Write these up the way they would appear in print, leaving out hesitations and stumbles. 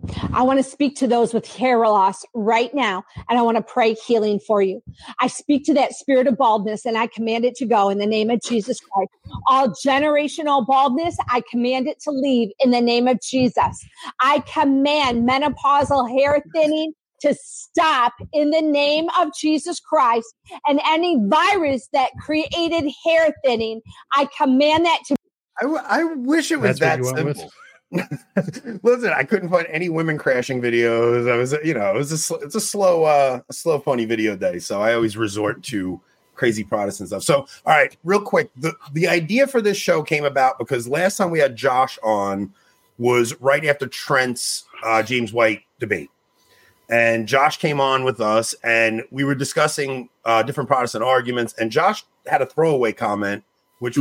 I want to speak to those with hair loss right now, and I want to pray healing for you. I speak to that spirit of baldness, and I command it to go in the name of Jesus Christ. All generational baldness, I command it to leave in the name of Jesus. I command menopausal hair thinning to stop in the name of Jesus Christ, and any virus that created hair thinning, I command that to. I wish it was that simple. Listen, I couldn't find any women crashing videos. I was, it's a slow, funny video day. So I always resort to crazy Protestant stuff. So, all right, real quick, the idea for this show came about because last time we had Josh on was right after Trent's James White debate, and Josh came on with us, and we were discussing different Protestant arguments. And Josh had a throwaway comment, which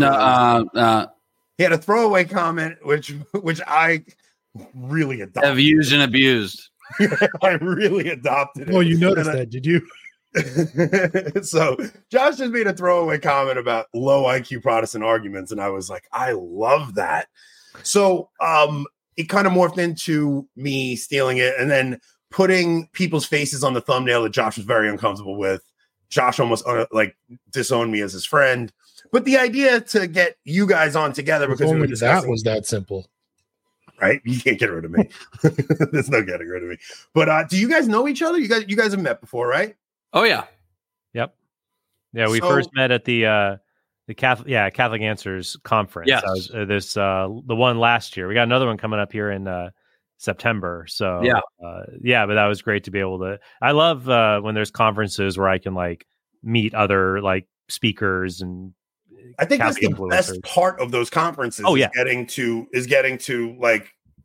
he had a throwaway comment, which I really adopted. Have used and abused. I really adopted it. Well, you noticed that, did you? So Josh just made a throwaway comment about low IQ Protestant arguments, and I was like, I love that. So it kind of morphed into me stealing it and then putting people's faces on the thumbnail that Josh was very uncomfortable with. Josh almost disowned me as his friend. But the idea to get you guys on together because that was that simple, right? You can't get rid of me. There's no getting rid of me. But do you guys know each other? You guys have met before, right? Oh yeah, yep, yeah. We first met at the Catholic Answers conference. Yes, the one last year. We got another one coming up here in September. So but that was great to be able to. I love when there's conferences where I can meet other speakers and. I think that's the best part of those conferences. Oh, yeah. is getting to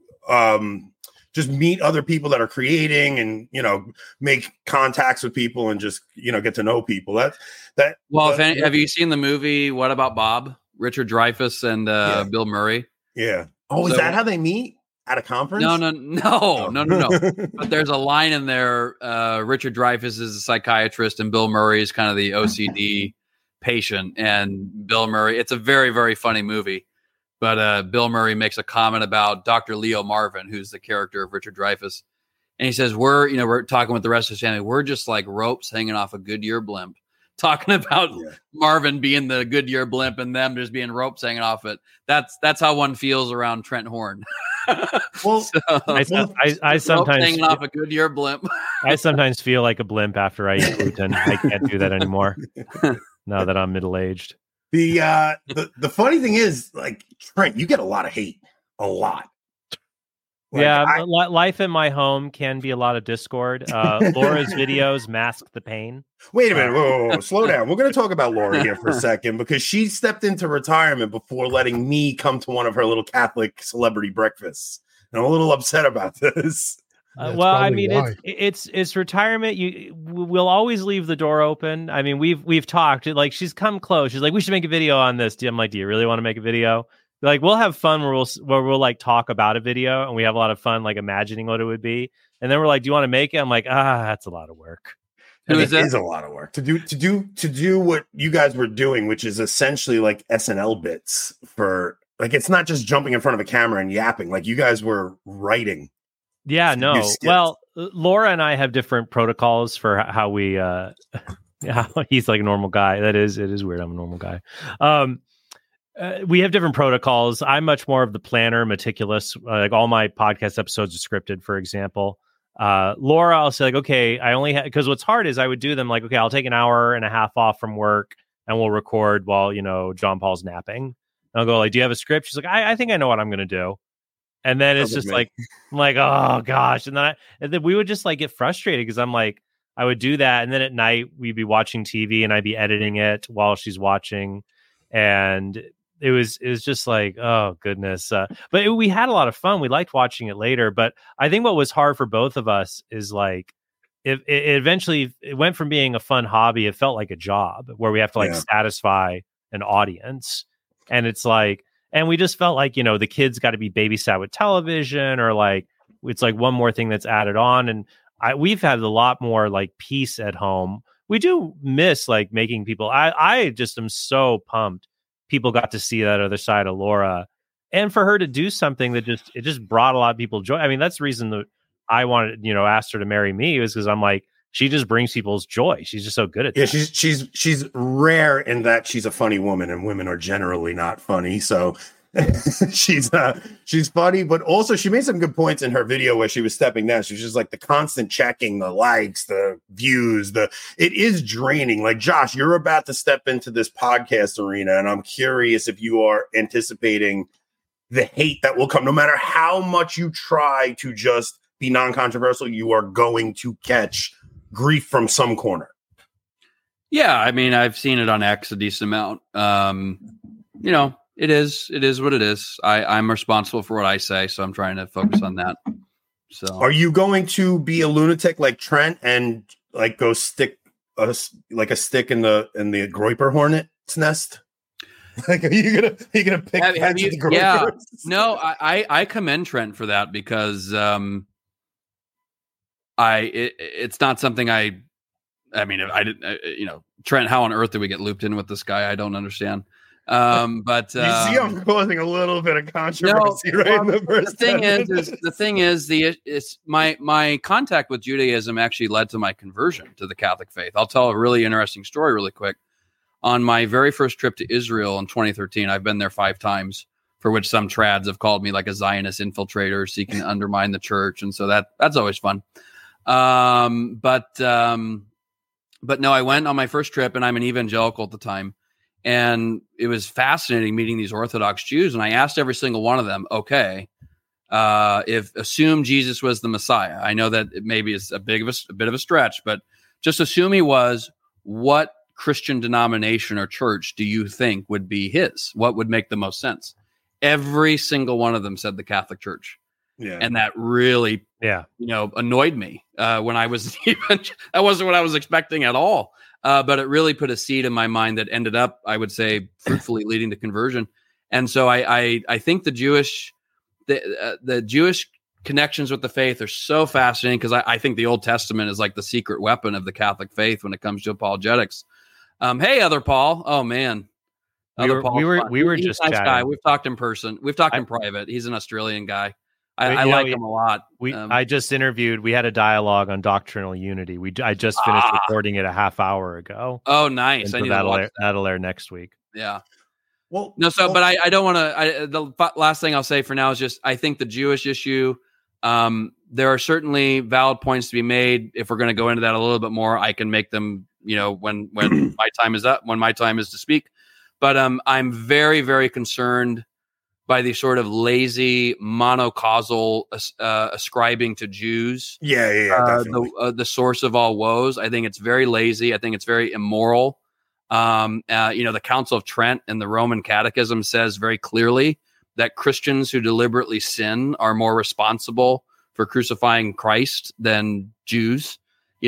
just meet other people that are creating and, make contacts with people and just, get to know people. Have you seen the movie, What About Bob? Richard Dreyfuss and Bill Murray. Yeah. Oh, is that how they meet? At a conference? No. But there's a line in there. Richard Dreyfuss is a psychiatrist and Bill Murray is kind of the OCD patient, and Bill Murray, it's a very, very funny movie, but Bill Murray makes a comment about Dr. Leo Marvin, who's the character of Richard Dreyfuss, and he says, we're talking with the rest of his family, we're just like ropes hanging off a Goodyear blimp, talking about Marvin being the Goodyear blimp and them just being ropes hanging off it. That's how one feels around Trent Horn. Well, I sometimes hanging off a Goodyear blimp. I sometimes feel like a blimp after I eat gluten. I can't do that anymore. Now that I'm middle-aged. The funny thing is, Trent, you get a lot of hate. A lot. Life in my home can be a lot of discord. Laura's videos mask the pain. Wait a minute. Whoa. Slow down. We're going to talk about Laura here for a second because she stepped into retirement before letting me come to one of her little Catholic celebrity breakfasts. And I'm a little upset about this. It's retirement. We'll always leave the door open. I mean, we've talked. She's come close. She's like, we should make a video on this. I'm like, do you really want to make a video? We'll have fun where we'll talk about a video, and we have a lot of fun imagining what it would be. And then we're like, do you want to make it? I'm like, that's a lot of work. It is a lot of work to do what you guys were doing, which is essentially SNL bits for it's not just jumping in front of a camera and yapping. You guys were writing. Yeah, no. Well, Laura and I have different protocols for how we. He's like a normal guy. It is weird. I'm a normal guy. We have different protocols. I'm much more of the planner, meticulous. All my podcast episodes are scripted, for example. Laura, I'll say okay, I only because what's hard is I would do them okay, I'll take an hour and a half off from work and we'll record while John Paul's napping. And I'll go do you have a script? She's like, I think I know what I'm going to do. And then it's just I'm like, oh gosh. And then we would just get frustrated because I'm like, I would do that. And then at night we'd be watching TV and I'd be editing it while she's watching. And it was just oh goodness. But we had a lot of fun. We liked watching it later. But I think what was hard for both of us is it eventually went from being a fun hobby. It felt like a job where we have to satisfy an audience. And it's and we just felt the kids got to be babysat with television or it's one more thing that's added on. And we've had a lot more peace at home. We do miss making people. I just am so pumped people got to see that other side of Laura, and for her to do something that just brought a lot of people joy. I mean, that's the reason I wanted, asked her to marry me was because I'm like, she just brings people's joy. She's just so good at that. Yeah, she's rare in that she's a funny woman, and women are generally not funny. So she's funny, but also she made some good points in her video where she was stepping down. She was just like the constant checking, the likes, the views, it is draining. Like, Josh, you're about to step into this podcast arena, and I'm curious if you are anticipating the hate that will come. No matter how much you try to just be non-controversial, you are going to catch grief from some corner. Yeah, I mean, I've seen it on X a decent amount. It is what it is. I'm responsible for what I say, so I'm trying to focus on that. So, are you going to be a lunatic like Trent and like go stick a stick in the Groiper hornet's nest? Like, are you gonna pick? Yeah, no, I commend Trent for that because it's not something I mean, I didn't, Trent, how on earth did we get looped in with this guy? I don't understand. But you see, I'm causing a little bit of controversy in the first. The thing is, my contact with Judaism actually led to my conversion to the Catholic faith. I'll tell a really interesting story really quick. On my very first trip to Israel in 2013, I've been there 5 times, for which some trads have called me like a Zionist infiltrator seeking to undermine the church, and so that's always fun. But no, I went on my first trip, and I'm an evangelical at the time. And it was fascinating meeting these Orthodox Jews. And I asked every single one of them, okay, if assume Jesus was the Messiah. I know that it maybe is a bit of a stretch, but just assume he was, what Christian denomination or church do you think would be his? What would make the most sense? Every single one of them said the Catholic Church. Yeah. And that really, annoyed me when I was that wasn't what I was expecting at all. But it really put a seed in my mind that ended up, I would say, fruitfully leading to conversion. And so I think the Jewish connections with the faith are so fascinating because I think the Old Testament is like the secret weapon of the Catholic faith when it comes to apologetics. Hey, other Paul. Oh man. We were just nice chatting. Guy. We've talked in person. We've talked in private. He's an Australian guy. I like him a lot. I just interviewed. We had a dialogue on doctrinal unity. I just finished recording it a half hour ago. Oh, nice! So that'll air next week. Yeah. Well, no. So, but I don't want to. The last thing I'll say for now is just I think the Jewish issue. There are certainly valid points to be made. If we're going to go into that a little bit more, I can make them. When my time is up, when my time is to speak. But I'm very, very concerned by the sort of lazy monocausal ascribing to Jews. Yeah. The source of all woes. I think it's very lazy. I think it's very immoral. The Council of Trent and the Roman Catechism says very clearly that Christians who deliberately sin are more responsible for crucifying Christ than Jews.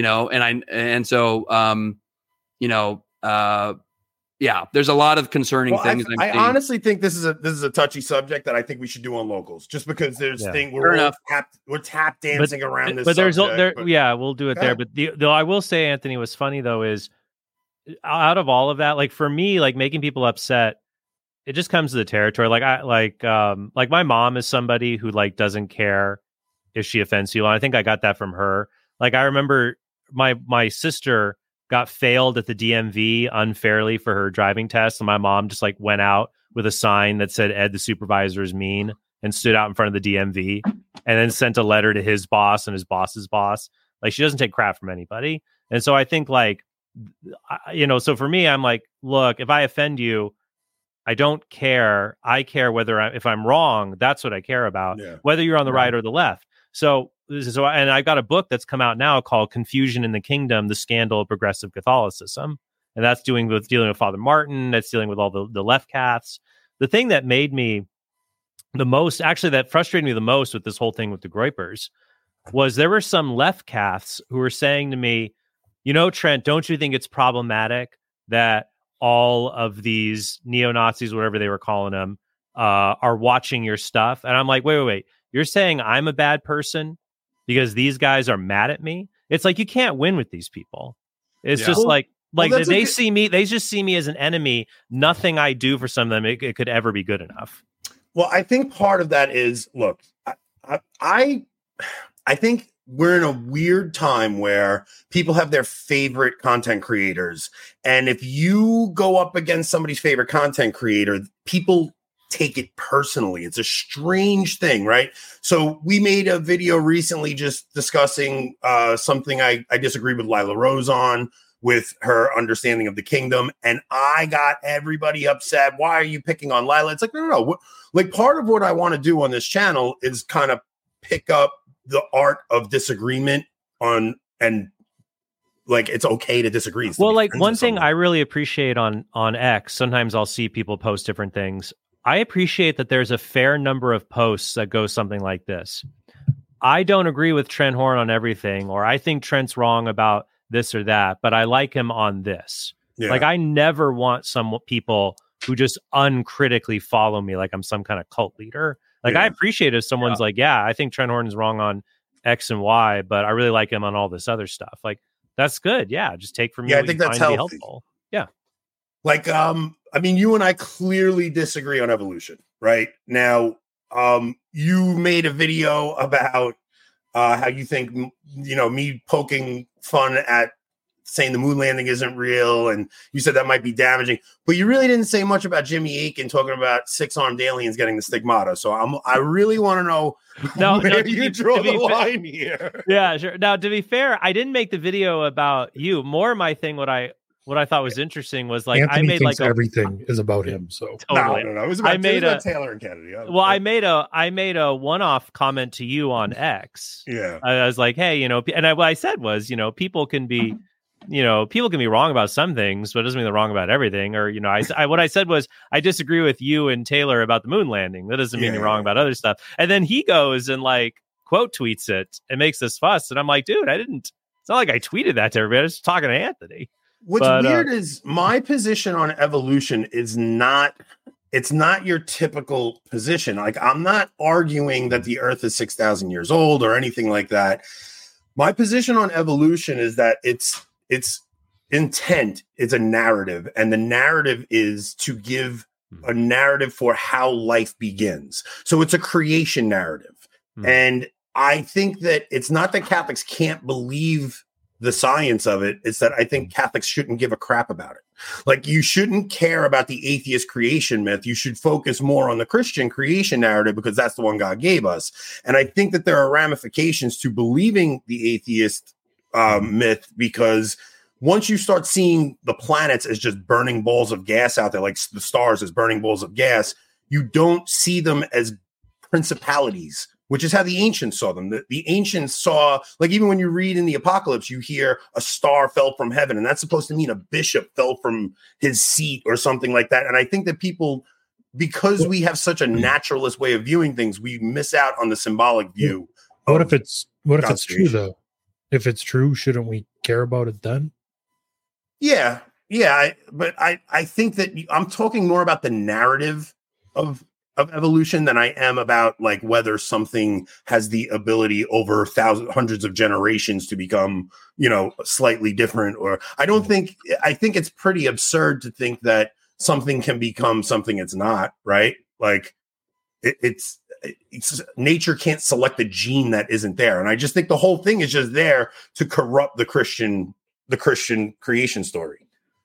Yeah, there's a lot of concerning things. I honestly think this is a touchy subject that I think we should do on locals, just because there's we're tap dancing around this. But we'll do it there. But though I will say, Anthony, what's funny though is out of all of that, like for me, like making people upset, it just comes to the territory. Like my mom is somebody who like doesn't care if she offends you. And I think I got that from her. Like I remember my sister got failed at the DMV unfairly for her driving test. And my mom just like went out with a sign that said, Ed, the supervisor is mean, and stood out in front of the DMV and then sent a letter to his boss and his boss's boss. Like she doesn't take crap from anybody. And so I think like, so for me, I'm like, look, if I offend you, I don't care. I care if I'm wrong, that's what I care about, whether you're on the right or the left. So and I've got a book that's come out now called Confusion in the Kingdom, the Scandal of Progressive Catholicism. And that's dealing with Father Martin. That's dealing with all the left Caths. The thing that made me the most, actually that frustrated me the most with this whole thing with the Groypers, was there were some left Caths who were saying to me, Trent, don't you think it's problematic that all of these neo-Nazis, whatever they were calling them, are watching your stuff? And I'm like, wait. You're saying I'm a bad person because these guys are mad at me? It's like, you can't win with these people. It's just they see me, they just see me as an enemy. Nothing I do for some of them, it could ever be good enough. Well, I think part of that is, look, I I think we're in a weird time where people have their favorite content creators. And if you go up against somebody's favorite content creator, people take it personally. It's a strange thing, right? So we made a video recently just discussing something I disagreed with Lila Rose on, with her understanding of the kingdom. And I got everybody upset. Why are you picking on Lila? It's like, no. Like, part of what I want to do on this channel is kind of pick up the art of disagreement on, and like, it's okay to disagree. Well, like, one thing I really appreciate on X, sometimes I'll see people post different things. I appreciate that there's a fair number of posts that go something like this. I don't agree with Trent Horn on everything, or I think Trent's wrong about this or that, but I like him on this. Yeah. Like, I never want some people who just uncritically follow me like I'm some kind of cult leader. Like, I appreciate if someone's like, yeah, I think Trent Horn is wrong on X and Y, but I really like him on all this other stuff. Like, that's good. Yeah, just take from me. Yeah, I think that's helpful. Yeah. Like, I mean, you and I clearly disagree on evolution, right? Now, you made a video about how you think, me poking fun at saying the moon landing isn't real, and you said that might be damaging, but you really didn't say much about Jimmy Akin talking about 6-armed aliens getting the stigmata. So I really want to know where you draw the line here. Yeah, sure. Now, to be fair, I didn't make the video about you. More my thing, what I thought was interesting was, like, Anthony I made thinks like everything is about him. So totally. No. It was about Taylor and Kennedy. I made a one-off comment to you on X. Yeah, I was like, hey, and what I said was, people can be wrong about some things, but it doesn't mean they're wrong about everything. Or, what I said was, I disagree with you and Taylor about the moon landing. That doesn't mean you're wrong about other stuff. And then he goes and, like, quote tweets it and makes this fuss. And I'm like, dude, it's not like I tweeted that to everybody. I was just talking to Anthony. What's weird is my position on evolution is it's not your typical position. Like, I'm not arguing that the earth is 6,000 years old or anything like that. My position on evolution is that its intent is a narrative, and the narrative is to give a narrative for how life begins. So it's a creation narrative. And I think that it's not that Catholics can't believe the science of it. It's that I think Catholics shouldn't give a crap about it. Like, you shouldn't care about the atheist creation myth. You should focus more on the Christian creation narrative, because that's the one God gave us. And I think that there are ramifications to believing the atheist myth, because once you start seeing the planets as just burning balls of gas out there, like the stars as burning balls of gas, you don't see them as principalities, which is how the ancients saw them. The ancients saw, like, even when you read in the Apocalypse, you hear a star fell from heaven, and that's supposed to mean a bishop fell from his seat or something like that. And I think that people, because we have such a naturalist way of viewing things, we miss out on the symbolic view. What if it's true, though? If it's true, shouldn't we care about it then? Yeah. But I think that I'm talking more about the narrative of evolution than I am about, like, whether something has the ability over hundreds of generations to become, slightly different. Or I think it's pretty absurd to think that something can become something it's not, right? Like, it's nature can't select a gene that isn't there. And I just think the whole thing is just there to corrupt the Christian creation story.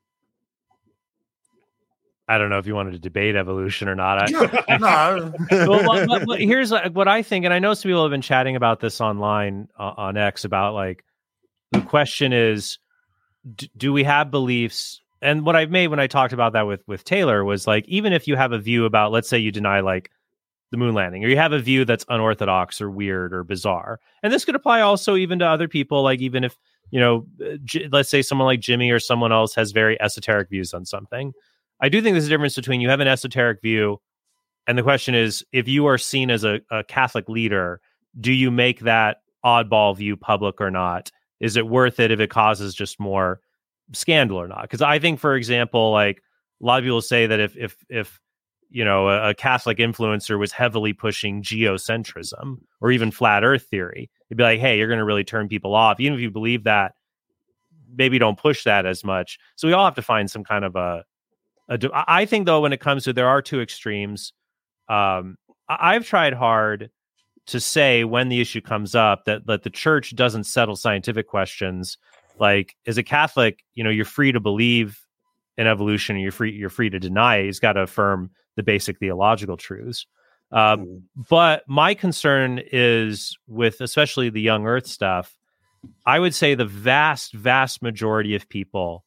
I don't know if you wanted to debate evolution or not. No. Well, here's what I think, and I know some people have been chatting about this online on X about, like, the question is, do we have beliefs? And what I've made when I talked about that with Taylor was, like, even if you have a view about, let's say you deny, like, the moon landing, or you have a view that's unorthodox or weird or bizarre, and this could apply also even to other people, like, even if, let's say someone like Jimmy or someone else has very esoteric views on something. I do think there's a difference between you have an esoteric view, and the question is, if you are seen as a Catholic leader, do you make that oddball view public or not? Is it worth it if it causes just more scandal or not? Because I think, for example, like, a lot of people say that if a Catholic influencer was heavily pushing geocentrism or even flat Earth theory, it'd be like, hey, you're going to really turn people off. Even if you believe that, maybe don't push that as much. So we all have to find some kind of I think, though, when it comes to, there are two extremes. I've tried hard to say when the issue comes up that the church doesn't settle scientific questions. Like, as a Catholic, you're free to believe in evolution, and you're free to deny it. He's got to affirm the basic theological truths. But my concern is with especially the young Earth stuff. I would say the vast majority of people,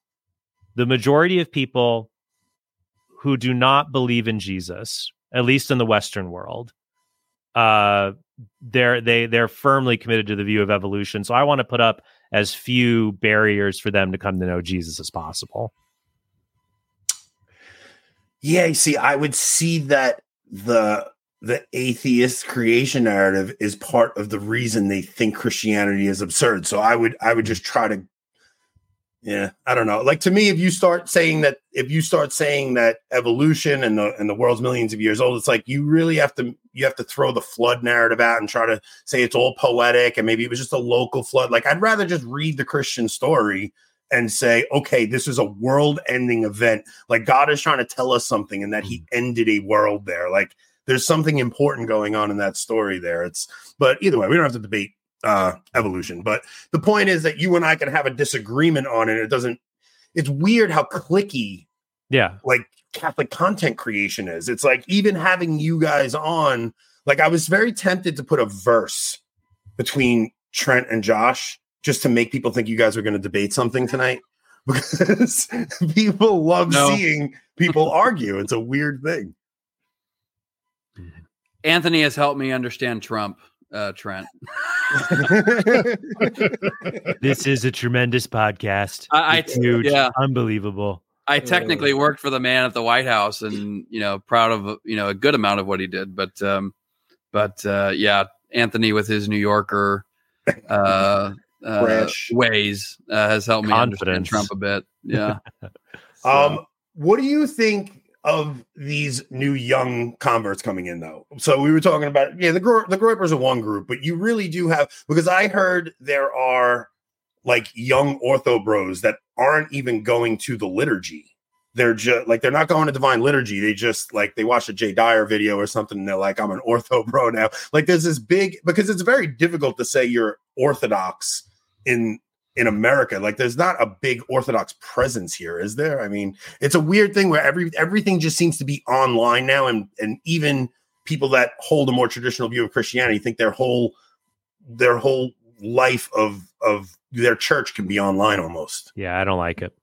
who do not believe in Jesus, at least in the Western world, they're firmly committed to the view of evolution. So I want to put up as few barriers for them to come to know Jesus as possible. Yeah, you see, I would see that the atheist creation narrative is part of the reason they think Christianity is absurd. So I would just try to, I don't know. Like, to me, if you start saying that evolution and the world's millions of years old, it's like you really have to throw the flood narrative out and try to say it's all poetic and maybe it was just a local flood. Like, I'd rather just read the Christian story and say, okay, this is a world-ending event. Like, God is trying to tell us something, and that He ended a world there. Like, there's something important going on in that story there. But either way, we don't have to debate evolution. But the point is that you and I can have a disagreement on it. It's weird how cliquey, like, Catholic content creation is. It's like, even having you guys on, like, I was very tempted to put a verse between Trent and Josh just to make people think you guys were going to debate something tonight, because people love seeing people argue. It's a weird thing. Anthony has helped me understand Trump, Trent. This is a tremendous podcast. It's huge. Yeah. Unbelievable. I technically worked for the man at the White House, and proud of a good amount of what he did. But Anthony with his New Yorker ways has helped me understand Trump a bit. Yeah. What do you think of these new young converts coming in, though? So we were talking about, the Groypers are one group, but you really do have, because I heard there are like young ortho bros that aren't even going to the liturgy. They're just like, they're not going to divine liturgy. They just like, they watch a Jay Dyer video or something, and they're like, I'm an ortho bro now. Like, there's this big, because it's very difficult to say you're Orthodox in America. Like, there's not a big Orthodox presence here, is there? I mean, it's a weird thing where everything just seems to be online now, and even people that hold a more traditional view of Christianity think their whole life of their church can be online almost. Yeah, I don't like it.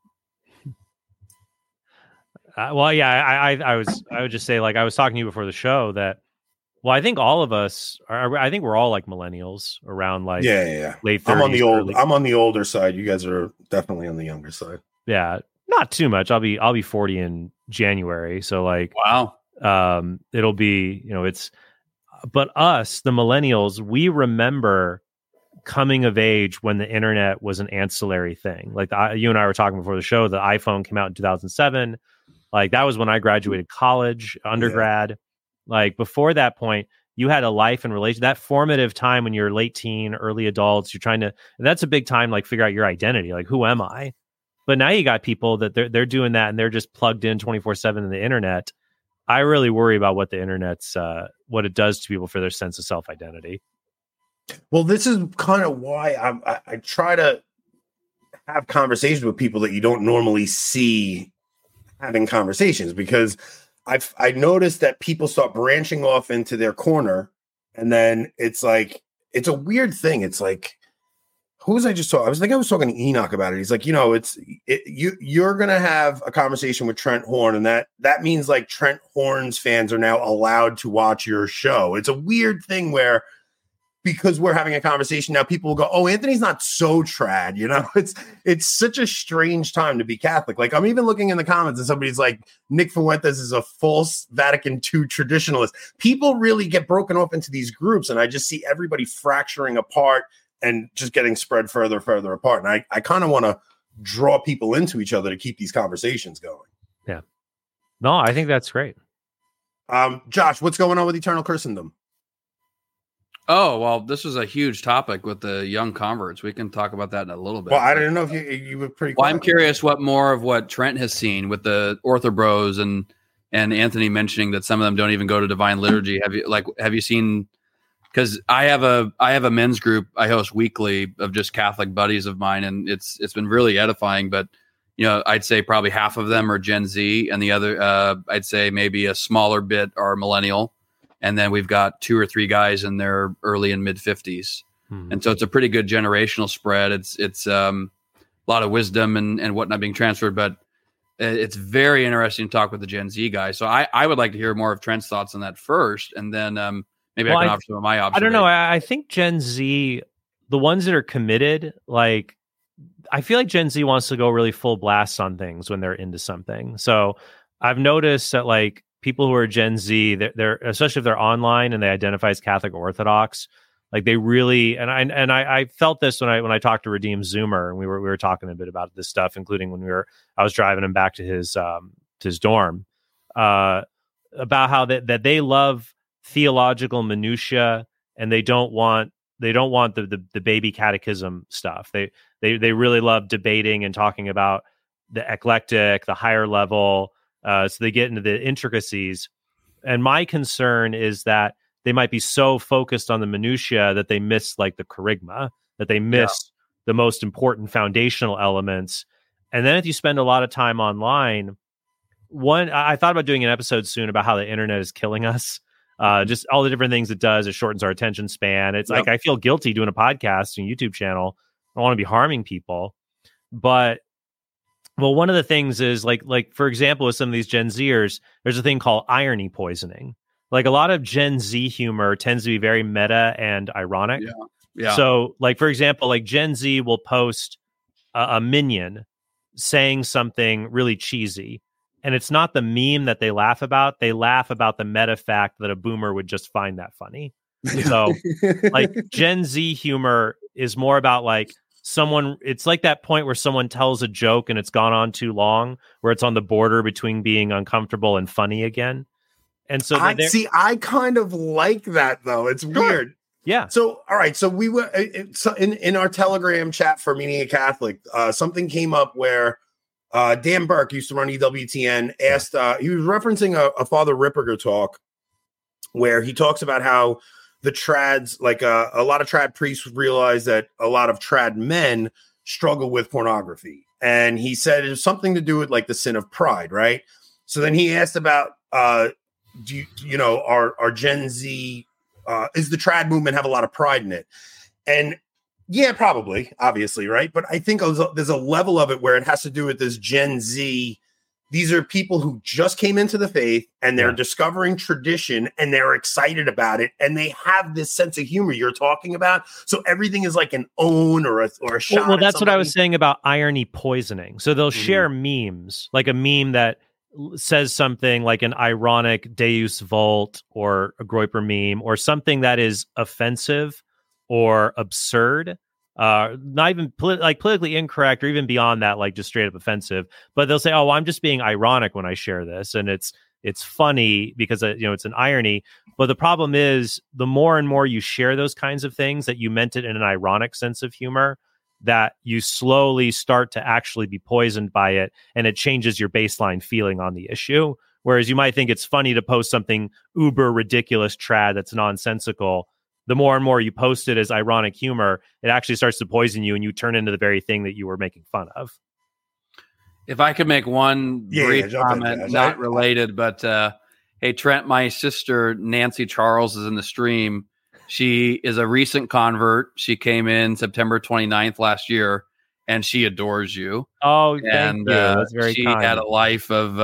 I would just say, like, I was talking to you before the show that, well, I think all of us are. I think we're all like millennials around like late 30s. I'm on the older side. You guys are definitely on the younger side. Yeah, not too much. I'll be 40 in January. So like, wow. It'll be, it's. But us, the millennials, we remember coming of age when the internet was an ancillary thing. Like, you and I were talking before the show. The iPhone came out in 2007. Like, that was when I graduated college, undergrad. Yeah. Like, before that point, you had a life and relation, that formative time when you're late teen, early adults, you're trying to, and that's a big time, like, figure out your identity. Like, who am I? But now you got people that they're doing that, and they're just plugged in 24/7 in the internet. I really worry about what the internet's, what it does to people for their sense of self-identity. Well, this is kind of why I try to have conversations with people that you don't normally see having conversations, because I noticed that people start branching off into their corner, and then it's like, it's a weird thing. It's like, who was I just talking? I was talking to Enoch about it. He's like, you're going to have a conversation with Trent Horn, and that means like Trent Horn's fans are now allowed to watch your show. It's a weird thing where, because we're having a conversation now, people will go, oh, Anthony's not so trad. It's such a strange time to be Catholic. Like, I'm even looking in the comments, and somebody's like, Nick Fuentes is a false Vatican II traditionalist. People really get broken off into these groups, and I just see everybody fracturing apart and just getting spread further apart. And I kind of want to draw people into each other to keep these conversations going. Yeah. No, I think that's great. Josh, what's going on with Eternal Christendom? Oh, well, this was a huge topic with the young converts. We can talk about that in a little bit. Well, I didn't know if you were pretty. Well, I'm curious what more of what Trent has seen with the Orthobros and Anthony mentioning that some of them don't even go to Divine Liturgy. Have you seen because I have a men's group I host weekly of just Catholic buddies of mine, and it's been really edifying. But I'd say probably half of them are Gen Z, and the other I'd say maybe a smaller bit are millennial, and then we've got 2 or 3 guys in their early and mid 50s, and so it's a pretty good generational spread. It's a lot of wisdom and whatnot being transferred, but it's very interesting to talk with the Gen Z guys. So I would like to hear more of Trent's thoughts on that first, and then maybe I can offer some of my observations. I don't know. I think Gen Z, the ones that are committed, like I feel like Gen Z wants to go really full blast on things when they're into something. So I've noticed that like people who are Gen Z, they're especially if they're online and they identify as Catholic Orthodox, like they really, and I felt this when I talked to Redeemed Zoomer, and we were talking a bit about this stuff, including when I was driving him back to his dorm, about how that they love theological minutia, and they don't want the baby catechism stuff. They really love debating and talking about the eclectic, the higher level. So they get into the intricacies. And my concern is that they might be so focused on the minutia that they miss like the charisma, that they miss the most important foundational elements. And then if you spend a lot of time online, I thought about doing an episode soon about how the internet is killing us. Just all the different things it does. It shortens our attention span. It's like I feel guilty doing a podcast and YouTube channel. I don't want to be harming people. But one of the things is like for example, with some of these Gen Zers, there's a thing called irony poisoning. Like a lot of Gen Z humor tends to be very meta and ironic. Yeah. So like, for example, like Gen Z will post a minion saying something really cheesy. And it's not the meme that they laugh about. They laugh about the meta fact that a boomer would just find that funny. So like Gen Z humor is more about like it's like that point where someone tells a joke and it's gone on too long, where it's on the border between being uncomfortable and funny again. And so I kind of like that though. It's weird. Yeah. So, all right. So we were in our Telegram chat for Meaning a Catholic, something came up where Dan Burke used to run EWTN, asked, he was referencing a Father Ripperger talk where he talks about how the trads, like a lot of trad priests realize that a lot of trad men struggle with pornography. And he said it was something to do with like the sin of pride, right? So then he asked about, our Gen Z, is the trad movement have a lot of pride in it? And yeah, probably, obviously, right? But I think there's a level of it where it has to do with this Gen Z. These are people who just came into the faith and they're discovering tradition and they're excited about it. And they have this sense of humor you're talking about. So everything is like an own or a shot. Well, that's what I was saying about irony poisoning. So they'll share memes, like a meme that says something like an ironic Deus Vult or a Groyper meme or something that is offensive or absurd, not even politically incorrect or even beyond that, like just straight up offensive. But they'll say, "Oh, I'm just being ironic when I share this," and it's funny because it's an irony. But the problem is, the more and more you share those kinds of things that you meant it in an ironic sense of humor, that you slowly start to actually be poisoned by it, and it changes your baseline feeling on the issue. Whereas you might think it's funny to post something uber ridiculous trad that's nonsensical. The more and more you post it as ironic humor, it actually starts to poison you, and you turn into the very thing that you were making fun of. If I could make one brief comment, not related, but hey, Trent, my sister Nancy Charles is in the stream. She is a recent convert. She came in September 29th last year, and she adores you. Oh, thank you. That's very kind. She had a life of,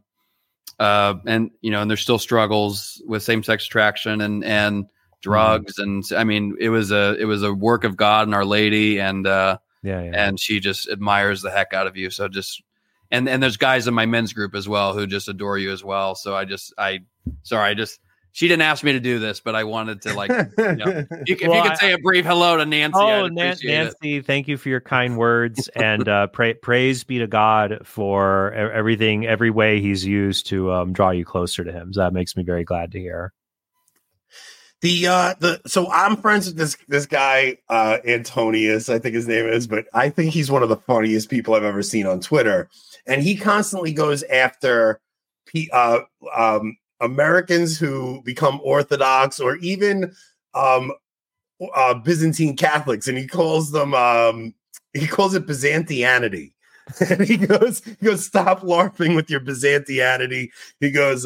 and there's still struggles with same-sex attraction and drugs, and I mean, it was a work of God and Our Lady, and and she just admires the heck out of you. So just and there's guys in my men's group as well who just adore you as well. So she didn't ask me to do this, but I wanted to if you could say a brief hello to Nancy. Oh, Nancy, thank you for your kind words, and praise be to God for everything, every way He's used to draw you closer to Him. So that makes me very glad to hear. So I'm friends with this guy, Antonius, I think his name is, but I think he's one of the funniest people I've ever seen on Twitter. And he constantly goes after Americans who become Orthodox, or even Byzantine Catholics, and he calls it Byzantianity. And he goes, stop LARPing with your Byzantianity. He goes,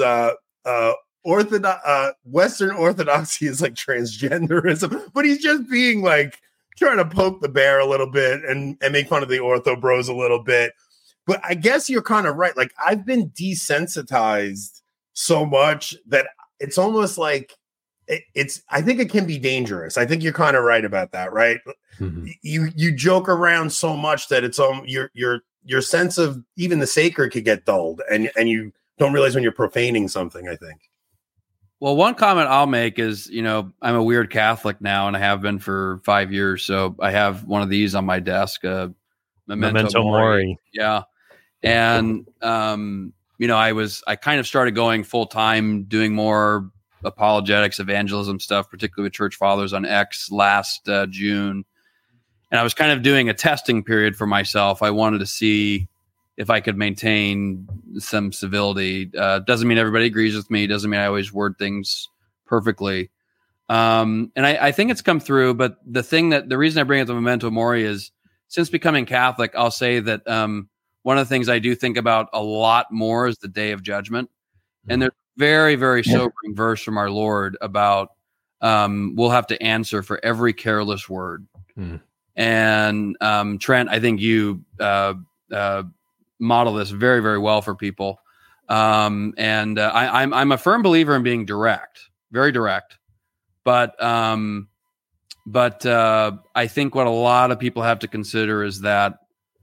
Western Orthodoxy is like transgenderism, but he's just being like trying to poke the bear a little bit and make fun of the ortho bros a little bit. But I guess you're kind of right. Like, I've been desensitized so much that it's almost like I think it can be dangerous. I think you're kind of right about that, right? Mm-hmm. You joke around so much that it's your sense of even the sacred could get dulled, and you don't realize when you're profaning something, I think. Well, one comment I'll make is, I'm a weird Catholic now, and I have been for 5 years. So I have one of these on my desk, Memento Mori. Yeah. And, I kind of started going full time, doing more apologetics, evangelism stuff, particularly with church fathers on X last June. And I was kind of doing a testing period for myself. I wanted to see if I could maintain some civility. Doesn't mean everybody agrees with me. Doesn't mean I always word things perfectly. And I think it's come through. But the reason I bring up the Memento Mori is, since becoming Catholic, I'll say that one of the things I do think about a lot more is the Day of Judgment. And there's a very, very sobering verse from our Lord about we'll have to answer for every careless word. And Trent, I think you model this very, very well for people. I'm a firm believer in being direct, very direct. But I think what a lot of people have to consider is that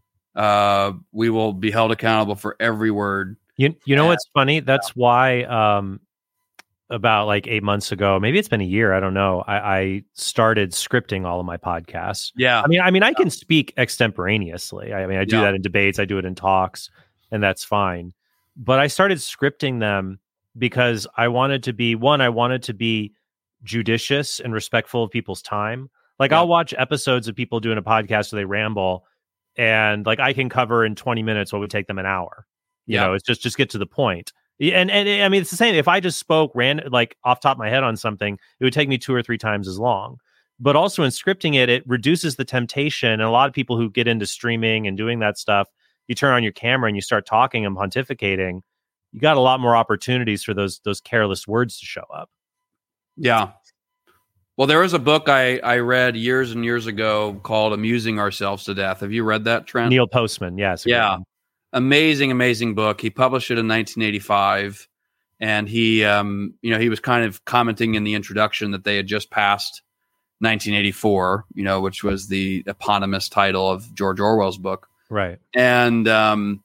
we will be held accountable for every word. You know what's funny? That's why about like 8 months ago, maybe it's been a year, I don't know, I started scripting all of my podcasts. Yeah. I mean, I can speak extemporaneously. I mean, I do that in debates, I do it in talks, and that's fine. But I started scripting them because I wanted to be judicious and respectful of people's time. Like, I'll watch episodes of people doing a podcast where they ramble, and like I can cover in 20 minutes what would take them an hour. You know, it's just get to the point. And I mean, it's the same. If I just spoke like off top of my head on something, it would take me 2 or 3 times as long. But also in scripting it reduces the temptation. And a lot of people who get into streaming and doing that stuff, you turn on your camera and you start talking and pontificating, you got a lot more opportunities for those careless words to show up. Yeah. Well, there was a book I read years and years ago called Amusing Ourselves to Death. Have you read that, Trent? Neil Postman, yes. Yeah. Amazing book. He published it in 1985, and he was kind of commenting in the introduction that they had just passed 1984, which was the eponymous title of George Orwell's book. Right. And kind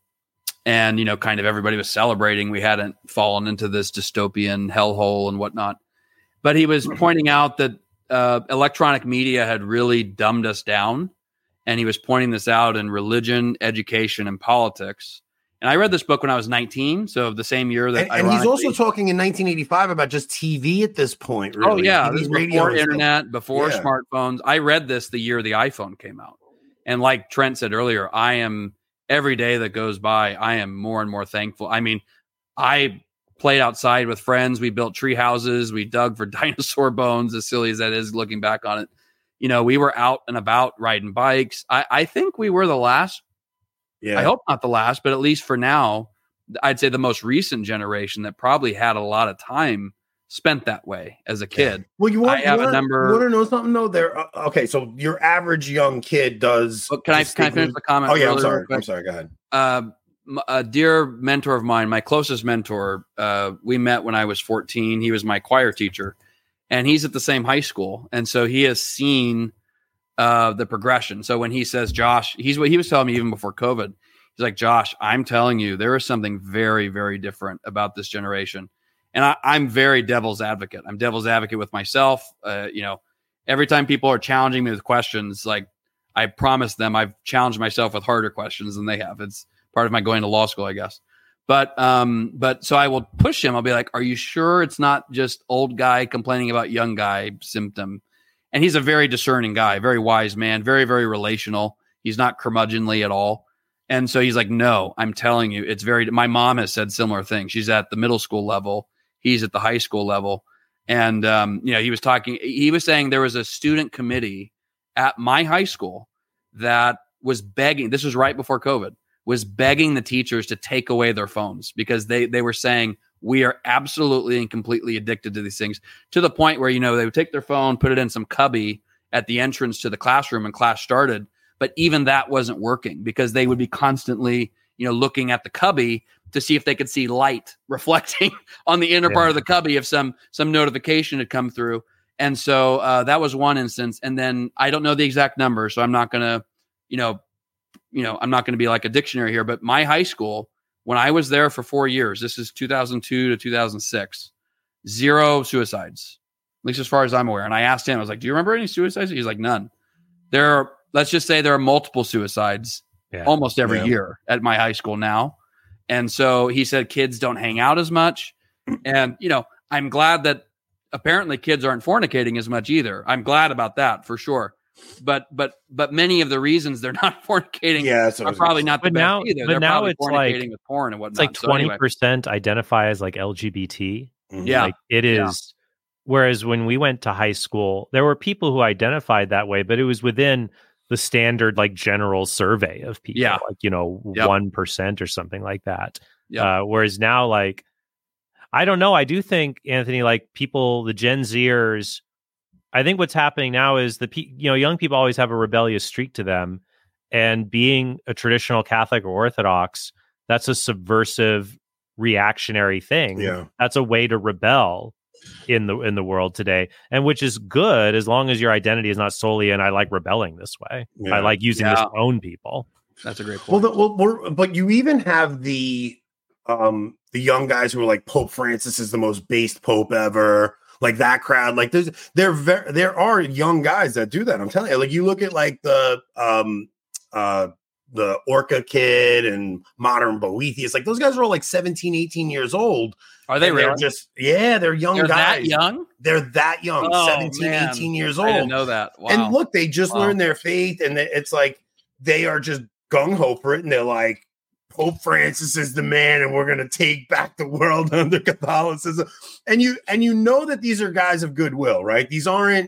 of everybody was celebrating. We hadn't fallen into this dystopian hellhole and whatnot. But he was pointing out that electronic media had really dumbed us down. And he was pointing this out in religion, education, and politics. And I read this book when I was 19, so the same year that. And he's also talking in 1985 about just TV at this point. Really. Oh yeah, this before internet, before smartphones. I read this the year the iPhone came out, and like Trent said earlier, I am every day that goes by, I am more and more thankful. I mean, I played outside with friends. We built tree houses. We dug for dinosaur bones. As silly as that is, looking back on it. We were out and about riding bikes. I think we were the last. Yeah. I hope not the last, but at least for now, I'd say the most recent generation that probably had a lot of time spent that way as a kid. Well, you want to know something though? Okay, so your average young kid does. Can I finish the comment? Oh yeah, I'm sorry. Go ahead. A dear mentor of mine, my closest mentor, we met when I was 14. He was my choir teacher. And he's at the same high school. And so he has seen the progression. So when he says, Josh, what he was telling me even before COVID. He's like, Josh, I'm telling you, there is something very, very different about this generation. And I'm very devil's advocate. I'm devil's advocate with myself. Every time people are challenging me with questions, like I promise them I've challenged myself with harder questions than they have. It's part of my going to law school, I guess. But so I will push him. I'll be like, are you sure it's not just old guy complaining about young guy symptom? And he's a very discerning guy, very wise man, very, very relational. He's not curmudgeonly at all. And so he's like, no, I'm telling you, my mom has said similar things. She's at the middle school level. He's at the high school level. And, he was saying there was a student committee at my high school that was begging, this was right before COVID, was begging the teachers to take away their phones because they were saying, we are absolutely and completely addicted to these things, to the point where, they would take their phone, put it in some cubby at the entrance to the classroom and class started. But even that wasn't working because they would be constantly, looking at the cubby to see if they could see light reflecting on the inner part of the cubby if some notification had come through. And so that was one instance. And then I don't know the exact number, so I'm not going to, I'm not going to be like a dictionary here, but my high school, when I was there for 4 years, this is 2002 to 2006, 0 suicides, at least as far as I'm aware. And I asked him, I was like, do you remember any suicides? He's like, none. Let's just say there are multiple suicides almost every year at my high school now. And so he said kids don't hang out as much. And, I'm glad that apparently kids aren't fornicating as much either. I'm glad about that for sure. But many of the reasons they're not fornicating are probably not the best either. They're now probably it's fornicating with porn and whatnot. It's like 20% identify as like LGBT. Yeah. Like it is. Yeah. Whereas when we went to high school, there were people who identified that way, but it was within the standard like general survey of people, 1% or something like that. Whereas now, like, I don't know. I do think, Anthony, like people, the Gen Zers, I think what's happening now is young people always have a rebellious streak to them, and being a traditional Catholic or Orthodox, that's a subversive, reactionary thing. Yeah. That's a way to rebel in the world today, and which is good as long as your identity is not solely in I like rebelling this way. I like using this to own people. That's a great point. But you even have the young guys who are like Pope Francis is the most based pope ever, like that crowd. Like there are young guys that do that. I'm telling you, like you look at like the Orca Kid and Modern Boethius, like those guys are all like 17, 18 years old. Are they really? They're young guys. That young? They're that young, 17, 18 years old. I didn't know that. Wow. And look, they just learned their faith, and it's like they are just gung-ho for it, and they're like, Pope Francis is the man, and we're going to take back the world under Catholicism. And you know that these are guys of goodwill, right? These aren't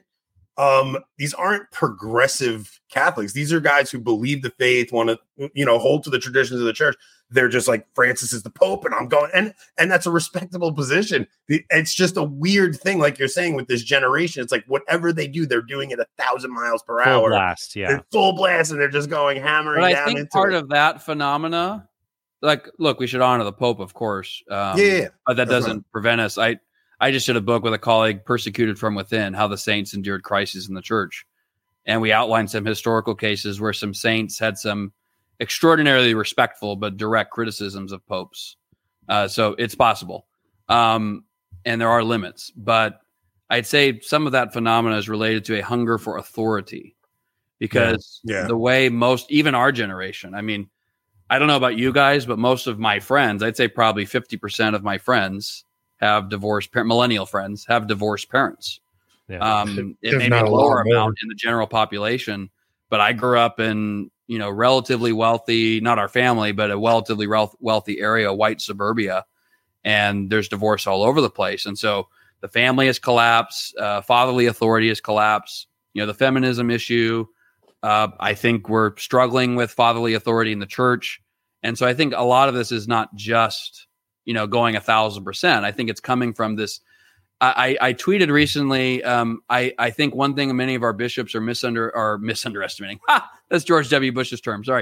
progressive Catholics. These are guys who believe the faith, want to, hold to the traditions of the church. They're just like, Francis is the Pope, and I'm going, and that's a respectable position. It's just a weird thing, like you're saying, with this generation. It's like whatever they do, they're doing it 1,000 miles per hour. Full blast, They're full blast, and they're just going hammering down. But I think part of that phenomena, like, look, we should honor the Pope, of course. But that doesn't prevent us. I just did a book with a colleague, Persecuted from Within, How the Saints Endured Crises in the Church. And we outlined some historical cases where some saints had some extraordinarily respectful but direct criticisms of popes. So it's possible. And there are limits. But I'd say some of that phenomena is related to a hunger for authority. Because the way even our generation, I mean, I don't know about you guys, but most of my friends, I'd say probably 50% of my friends have divorced millennial friends have divorced parents. It may be a lower amount in the general population, but I grew up in, relatively wealthy, not our family, but a relatively wealthy area, white suburbia. And there's divorce all over the place. And so the family has collapsed. Fatherly authority has collapsed. The feminism issue. I think we're struggling with fatherly authority in the church. And so I think a lot of this is not just, going 1,000%. I think it's coming from this. I tweeted recently. I think one thing many of our bishops are misunderestimating. That's George W. Bush's term. Sorry,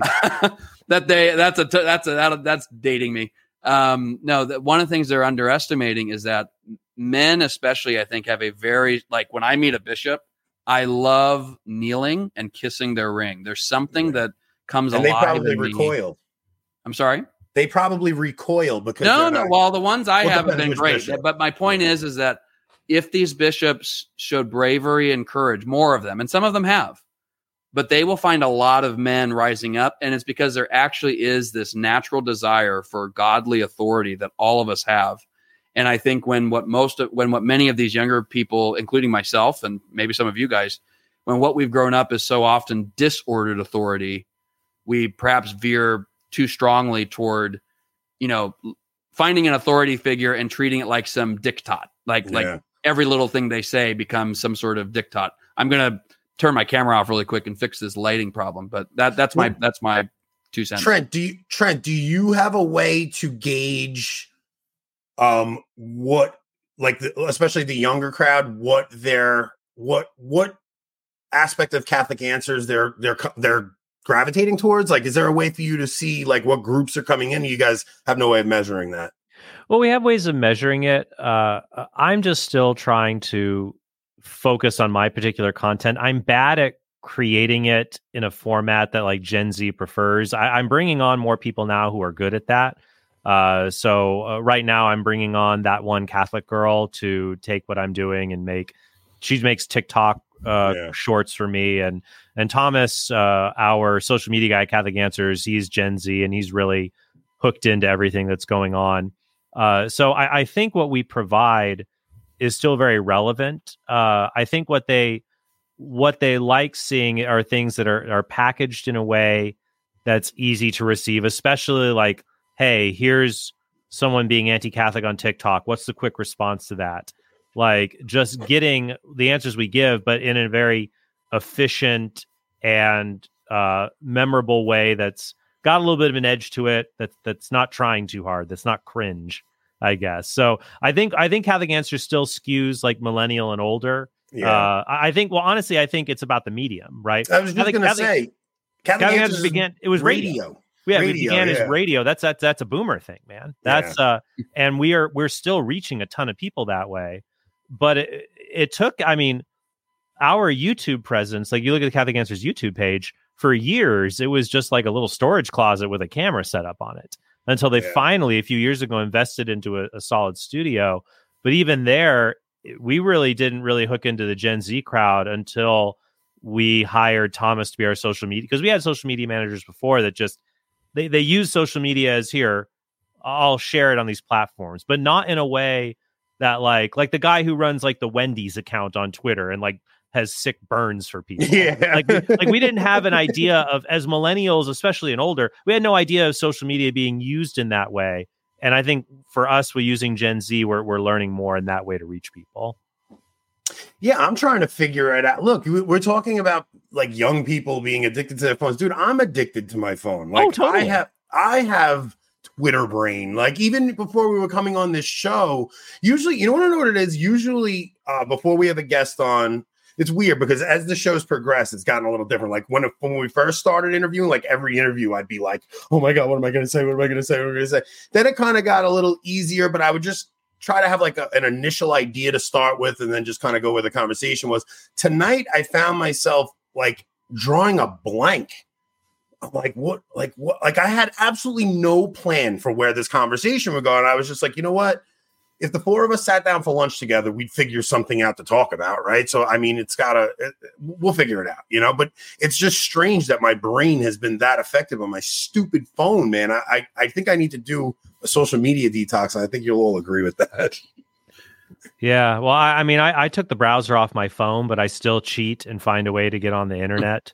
that's dating me. No, one of the things they're underestimating is that men, especially, I think, have a very, like, when I meet a bishop, I love kneeling and kissing their ring. There's something that comes alive. They probably recoil. I'm sorry. They probably recoil because no. Well, the ones I have been great. Bishop. But my point is that if these bishops showed bravery and courage, more of them, and some of them have, but they will find a lot of men rising up, and it's because there actually is this natural desire for godly authority that all of us have. And I think when what many of these younger people, including myself and maybe some of you guys, when what we've grown up is so often disordered authority, we perhaps veer too strongly toward, finding an authority figure and treating it like some diktat, like every little thing they say becomes some sort of diktat. I'm going to turn my camera off really quick and fix this lighting problem. But that's my 2 cents. Trent, do you have a way to gauge what, like, especially the younger crowd, what aspect of Catholic Answers they're gravitating towards? Like, is there a way for you to see like what groups are coming in? You guys have no way of measuring that. Well, we have ways of measuring it. I'm just still trying to focus on my particular content. I'm bad at creating it in a format that like Gen Z prefers. I'm bringing on more people now who are good at that. So right now I'm bringing on that one Catholic girl to take what I'm doing and she makes TikTok shorts for me. And Thomas, our social media guy, Catholic Answers, he's Gen Z and he's really hooked into everything that's going on. So I think what we provide is still very relevant. I think what they like seeing are things that are packaged in a way that's easy to receive, especially like, hey, here's someone being anti-Catholic on TikTok. What's the quick response to that? Like just getting the answers we give, but in a very efficient and memorable way that's got a little bit of an edge to it, that's not trying too hard, that's not cringe, I guess. So I think Catholic Answers still skews like millennial and older. Yeah. I think it's about the medium, right? I was just going to say, Catholic Answers began. It was radio. Yeah, it began as radio. That's a boomer thing, man. That's and we're still reaching a ton of people that way. But it took, I mean, our YouTube presence. Like you look at the Catholic Answers YouTube page. For years, it was just like a little storage closet with a camera set up on it. Until they finally, a few years ago, invested into a solid studio. But even there, we really didn't hook into the Gen Z crowd until we hired Thomas to be our social media, because we had social media managers before that just they use social media as here, I'll share it on these platforms, but not in a way that like the guy who runs like the Wendy's account on Twitter and like has sick burns for people. Yeah. like we didn't have an idea of, as millennials, especially and older, we had no idea of social media being used in that way. And I think for us, we're using Gen Z, we're learning more in that way to reach people. Yeah, I'm trying to figure it out. Look, we're talking about like young people being addicted to their phones. Dude, I'm addicted to my phone. Like, totally. I have Twitter brain. Like even before we were coming on this show, usually, you want to know what it is? Usually before we have a guest on, it's weird because as the show's progressed, it's gotten a little different. Like when we first started interviewing, like every interview, I'd be like, oh my God, what am I going to say? What am I going to say? What am I going to say? Then it kind of got a little easier, but I would just try to have like an initial idea to start with and then just kind of go where the conversation was. Tonight, I found myself like drawing a blank. I'm like, what? Like I had absolutely no plan for where this conversation would go. And I was just like, you know what? If the four of us sat down for lunch together, we'd figure something out to talk about, right? So, I mean, we'll figure it out, you know? But it's just strange that my brain has been that affected by my stupid phone, man. I think I need to do a social media detox. I think you'll all agree with that. Yeah, well, I took the browser off my phone, but I still cheat and find a way to get on the internet.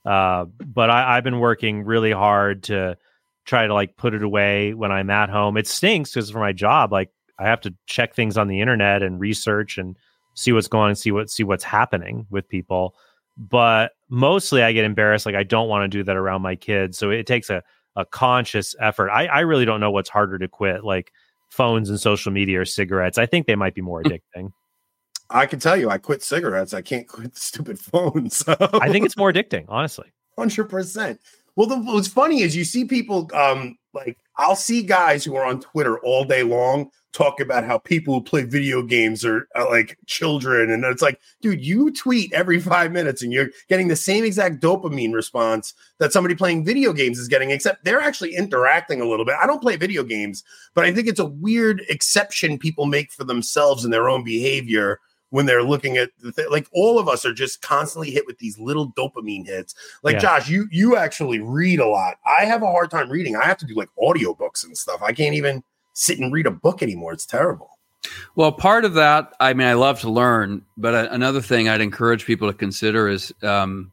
But I've been working really hard to try to like put it away when I'm at home. It stinks because for my job, like, I have to check things on the internet and research and see what's going on, see what's happening with people. But mostly I get embarrassed. Like I don't want to do that around my kids. So it takes a conscious effort. I really don't know what's harder to quit, like phones and social media or cigarettes. I think they might be more addicting. I can tell you, I quit cigarettes. I can't quit the stupid phones. So. I think it's more addicting, honestly. 100%. Well, what's funny is you see people like I'll see guys who are on Twitter all day long talk about how people who play video games are like children. And it's like, dude, you tweet every 5 minutes and you're getting the same exact dopamine response that somebody playing video games is getting, except they're actually interacting a little bit. I don't play video games, but I think it's a weird exception people make for themselves and their own behavior when they're looking at like all of us are just constantly hit with these little dopamine hits. Like Josh, you actually read a lot. I have a hard time reading. I have to do like audiobooks and stuff. I can't even sit and read a book anymore. It's terrible. Well, part of that, I mean, I love to learn, but another thing I'd encourage people to consider is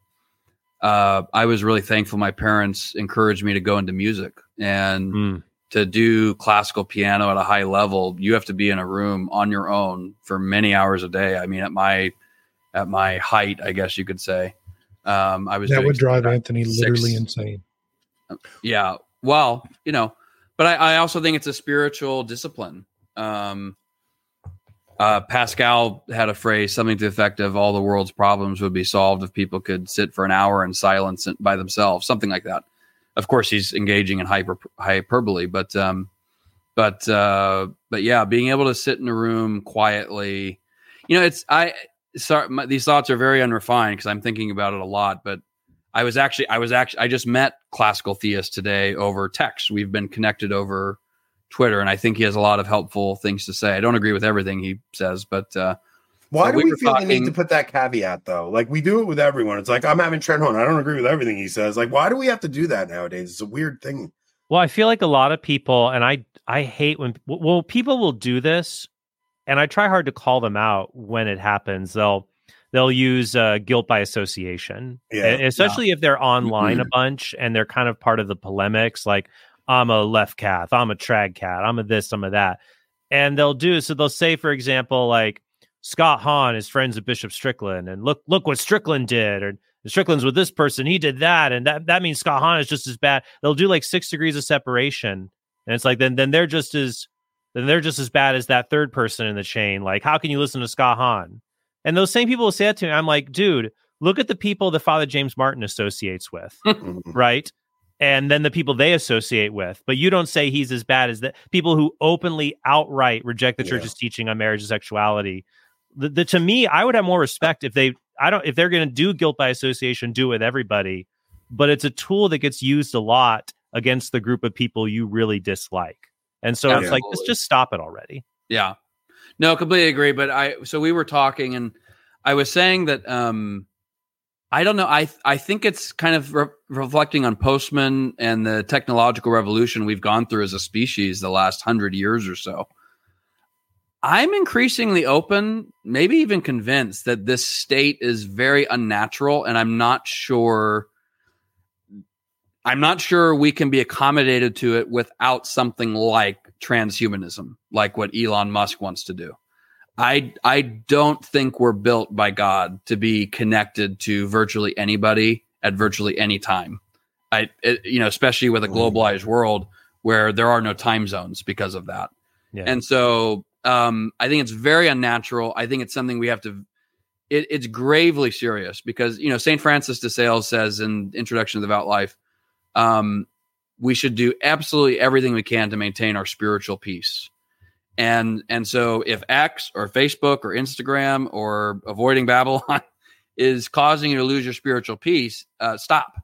I was really thankful my parents encouraged me to go into music. And to do classical piano at a high level, you have to be in a room on your own for many hours a day. I mean, at my height, I guess you could say, I was that would drive Anthony literally insane. Yeah. Well, but I also think it's a spiritual discipline. Pascal had a phrase, something to the effect of all the world's problems would be solved if people could sit for an hour in silence by themselves, something like that. Of course, he's engaging in hyperbole, but yeah, being able to sit in a room quietly, these thoughts are very unrefined because I'm thinking about it a lot, but I just met classical theist today over text. We've been connected over Twitter, and I think he has a lot of helpful things to say. I don't agree with everything he says, but why do we feel the need to put that caveat though? Like we do it with everyone. It's like I'm having Trent Horn. I don't agree with everything he says. Like, why do we have to do that nowadays? It's a weird thing. Well, I feel like a lot of people, and I hate when people will do this, and I try hard to call them out when it happens. They'll use guilt by association, especially if they're online a bunch and they're kind of part of the polemics. Like, I'm a left cath, I'm a trad cat, I'm a this, I'm a that, and they'll say, for example, like, Scott Hahn is friends with Bishop Strickland, and look what Strickland did, or Strickland's with this person, he did that, and that means Scott Hahn is just as bad. They'll do like 6 degrees of separation, and it's like then they're just as bad as that third person in the chain. Like, how can you listen to Scott Hahn? And those same people will say that to me. I'm like, dude, look at the people that Father James Martin associates with, right? And then the people they associate with, but you don't say he's as bad as the people who openly, outright reject the church's teaching on marriage and sexuality. To me, I would have more respect if they're going to do guilt by association, do it with everybody, but it's a tool that gets used a lot against the group of people you really dislike. And so it's like, let's just stop it already. Yeah, no, completely agree. But so we were talking and I was saying that, I don't know. I think it's kind of reflecting on Postman and the technological revolution we've gone through as a species the last 100 years or so. I'm increasingly open, maybe even convinced that this state is very unnatural, and I'm not sure we can be accommodated to it without something like transhumanism, like what Elon Musk wants to do. I don't think we're built by God to be connected to virtually anybody at virtually any time. Especially with a globalized world where there are no time zones because of that. Yeah. And so I think it's very unnatural. I think it's something we have to, it's gravely serious because, St. Francis de Sales says in Introduction to the Devout Life, we should do absolutely everything we can to maintain our spiritual peace. And so if X or Facebook or Instagram or avoiding Babylon is causing you to lose your spiritual peace, stop.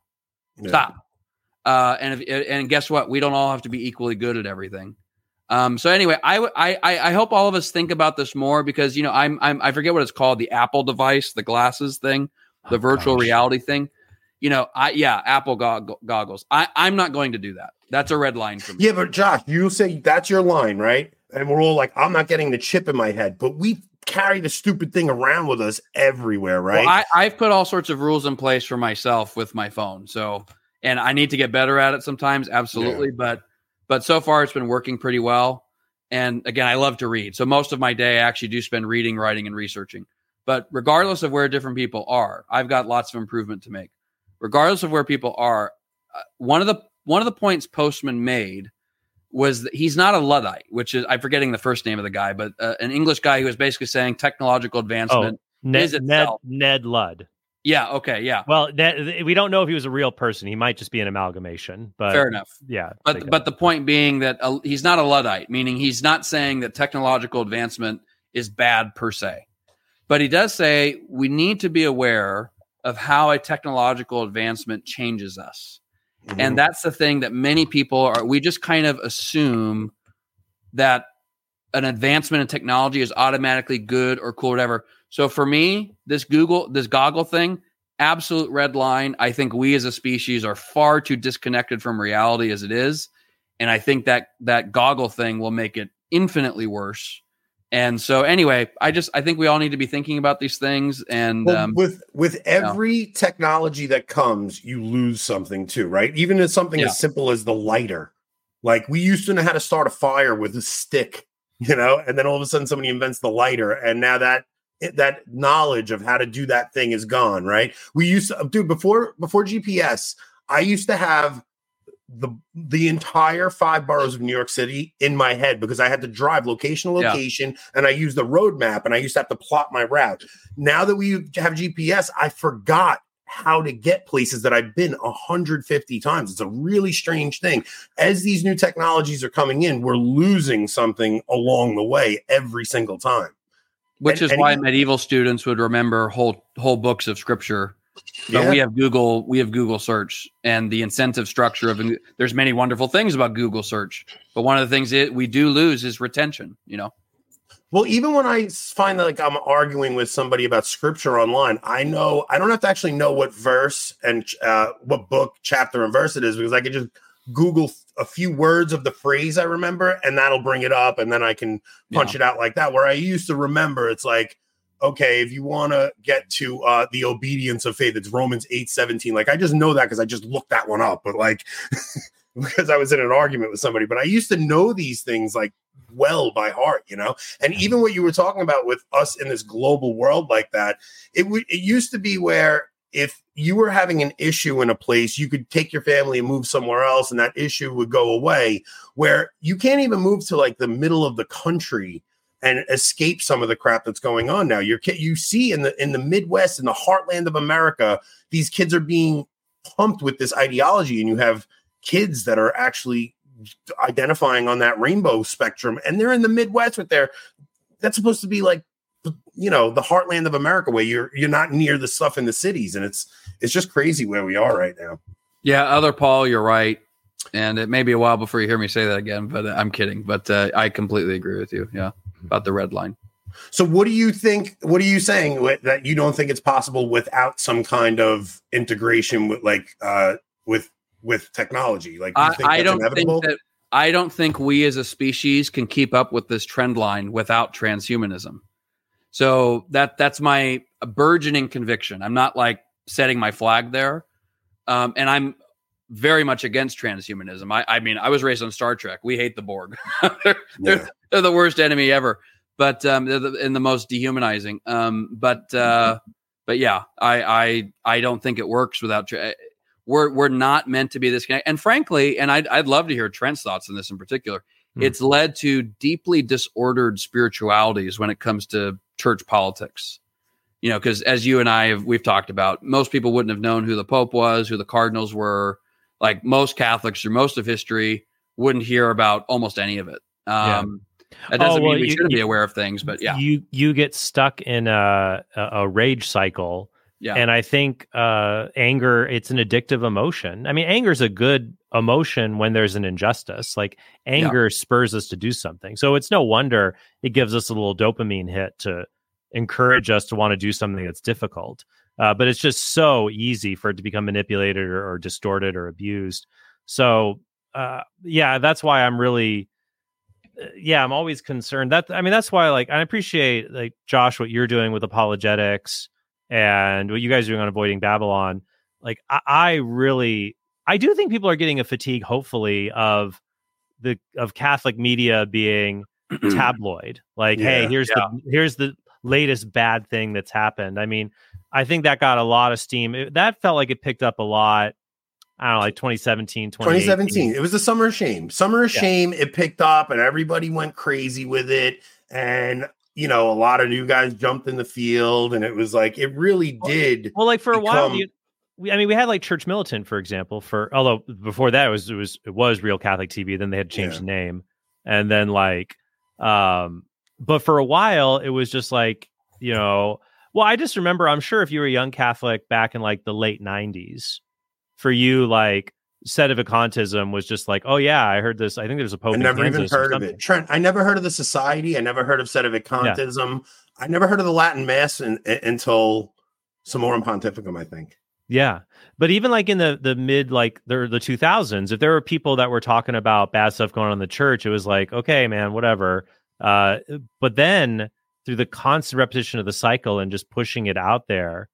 And guess what? We don't all have to be equally good at everything. So anyway, I hope all of us think about this more because, I forget what it's called, the Apple device, the glasses thing, the virtual reality thing. Apple goggles. I'm not going to do that. That's a red line for me. Yeah, but Josh, you say that's your line, right? And we're all like, I'm not getting the chip in my head, but we carry the stupid thing around with us everywhere, right? Well, I've put all sorts of rules in place for myself with my phone. So, and I need to get better at it sometimes. Absolutely. Yeah. But so far it's been working pretty well. And again, I love to read. So most of my day I actually do spend reading, writing, and researching. But regardless of where different people are, I've got lots of improvement to make. Regardless of where people are, one of the points Postman made was that he's not a Luddite, which is, I'm forgetting the first name of the guy, but an English guy who was basically saying technological advancement is itself. Ned Ludd. Yeah. Okay. Yeah. Well, we don't know if he was a real person. He might just be an amalgamation. But fair enough. Yeah. But the point being that he's not a Luddite, meaning he's not saying that technological advancement is bad per se, but he does say we need to be aware of how a technological advancement changes us. Mm-hmm. And that's the thing that many people we just kind of assume that an advancement in technology is automatically good or cool, whatever. So for me, this goggle thing, absolute red line. I think we as a species are far too disconnected from reality as it is. And I think that goggle thing will make it infinitely worse. And so anyway, I think we all need to be thinking about these things. And with every technology that comes, you lose something too, right? Even as something as simple as the lighter, Like we used to know how to start a fire with a stick, and then all of a sudden somebody invents the lighter, and now that knowledge of how to do that thing is gone, right? We used to, dude, before GPS, I used to have the entire 5 boroughs of New York City in my head because I had to drive location to location, and I used the road map, and I used to have to plot my route. Now that we have GPS, I forgot how to get places that I've been 150 times. It's a really strange thing. As these new technologies are coming in, we're losing something along the way every single time. Which is why medieval students would remember whole books of scripture. But we have Google search, and the incentive structure of there's many wonderful things about Google search, but one of the things we do lose is retention. Well, even when I find that like I'm arguing with somebody about scripture online, I know I don't have to actually know what verse and what book, chapter, and verse it is, because I can just Google a few words of the phrase I remember, and that'll bring it up, and then I can punch it out like that. Where I used to remember, it's like, okay, if you want to get to the obedience of faith, it's Romans 8:17. Like I just know that because I just looked that one up, but like because I was in an argument with somebody. But I used to know these things like well by heart, And even what you were talking about with us in this global world like that, it used to be where if you were having an issue in a place, you could take your family and move somewhere else, and that issue would go away. Where you can't even move to like the middle of the country and escape some of the crap that's going on now. You see in the Midwest, in the heartland of America, these kids are being pumped with this ideology, and you have kids that are actually identifying on that rainbow spectrum, and they're in the Midwest that's supposed to be like, the heartland of America, where you're not near the stuff in the cities, and it's just crazy where we are right now. Yeah, other Paul, you're right. And it may be a while before you hear me say that again, but I'm kidding. But I completely agree with you. Yeah, about the red line. So what do you think? What are you saying that you don't think it's possible without some kind of integration with like with technology? Like I don't think we as a species can keep up with this trend line without transhumanism. So that's my burgeoning conviction. I'm not like setting my flag there, and I'm very much against transhumanism. I mean, I was raised on Star Trek. We hate the Borg. they're the worst enemy ever, but they're the most dehumanizing. But yeah, I don't think it works without. We're not meant to be this guy. And frankly, and I'd love to hear Trent's thoughts on this in particular. It's led to deeply disordered spiritualities when it comes to church politics. Because as you and we've talked about, most people wouldn't have known who the Pope was, who the cardinals were. Like most Catholics through most of history wouldn't hear about almost any of it. That doesn't mean we shouldn't be aware of things, but yeah. You get stuck in a rage cycle. Yeah. And I think anger, it's an addictive emotion. I mean, anger is a good emotion when there's an injustice. Like anger spurs us to do something. So it's no wonder it gives us a little dopamine hit to encourage us to want to do something that's difficult. But it's just so easy for it to become manipulated or distorted or abused. So, that's why I'm really, I'm always concerned. That's why, like, I appreciate, like, Josh, what you're doing with apologetics and what you guys are doing on Avoiding Babylon. Like, I do think people are getting a fatigue, hopefully, of Catholic media being tabloid. Like, hey, here's the latest bad thing that's happened. I mean, I think that got a lot of steam. That felt like it picked up a lot. I don't know, like 2017. It was the Summer of Shame. Shame, it picked up and everybody went crazy with it. And, a lot of new guys jumped in the field, and it was like, it really did. Well, like for a while, we had like Church Militant, for example, although before that it was Real Catholic TV. Then they had changed the name. And then but for a while it was just like, well, I just remember, I'm sure if you were a young Catholic back in like the late 90s, for you, like sedevacantism was just like, oh yeah, I heard this. I think there's a Pope. I never even heard of it. Trent, I never heard of the society. I never heard of sedevacantism. Yeah. I never heard of the Latin Mass until Summorum Pontificum, I think. Yeah. But even like in the mid, like the 2000s, if there were people that were talking about bad stuff going on in the church, it was like, okay, man, whatever. But then through the constant repetition of the cycle and just pushing it out there,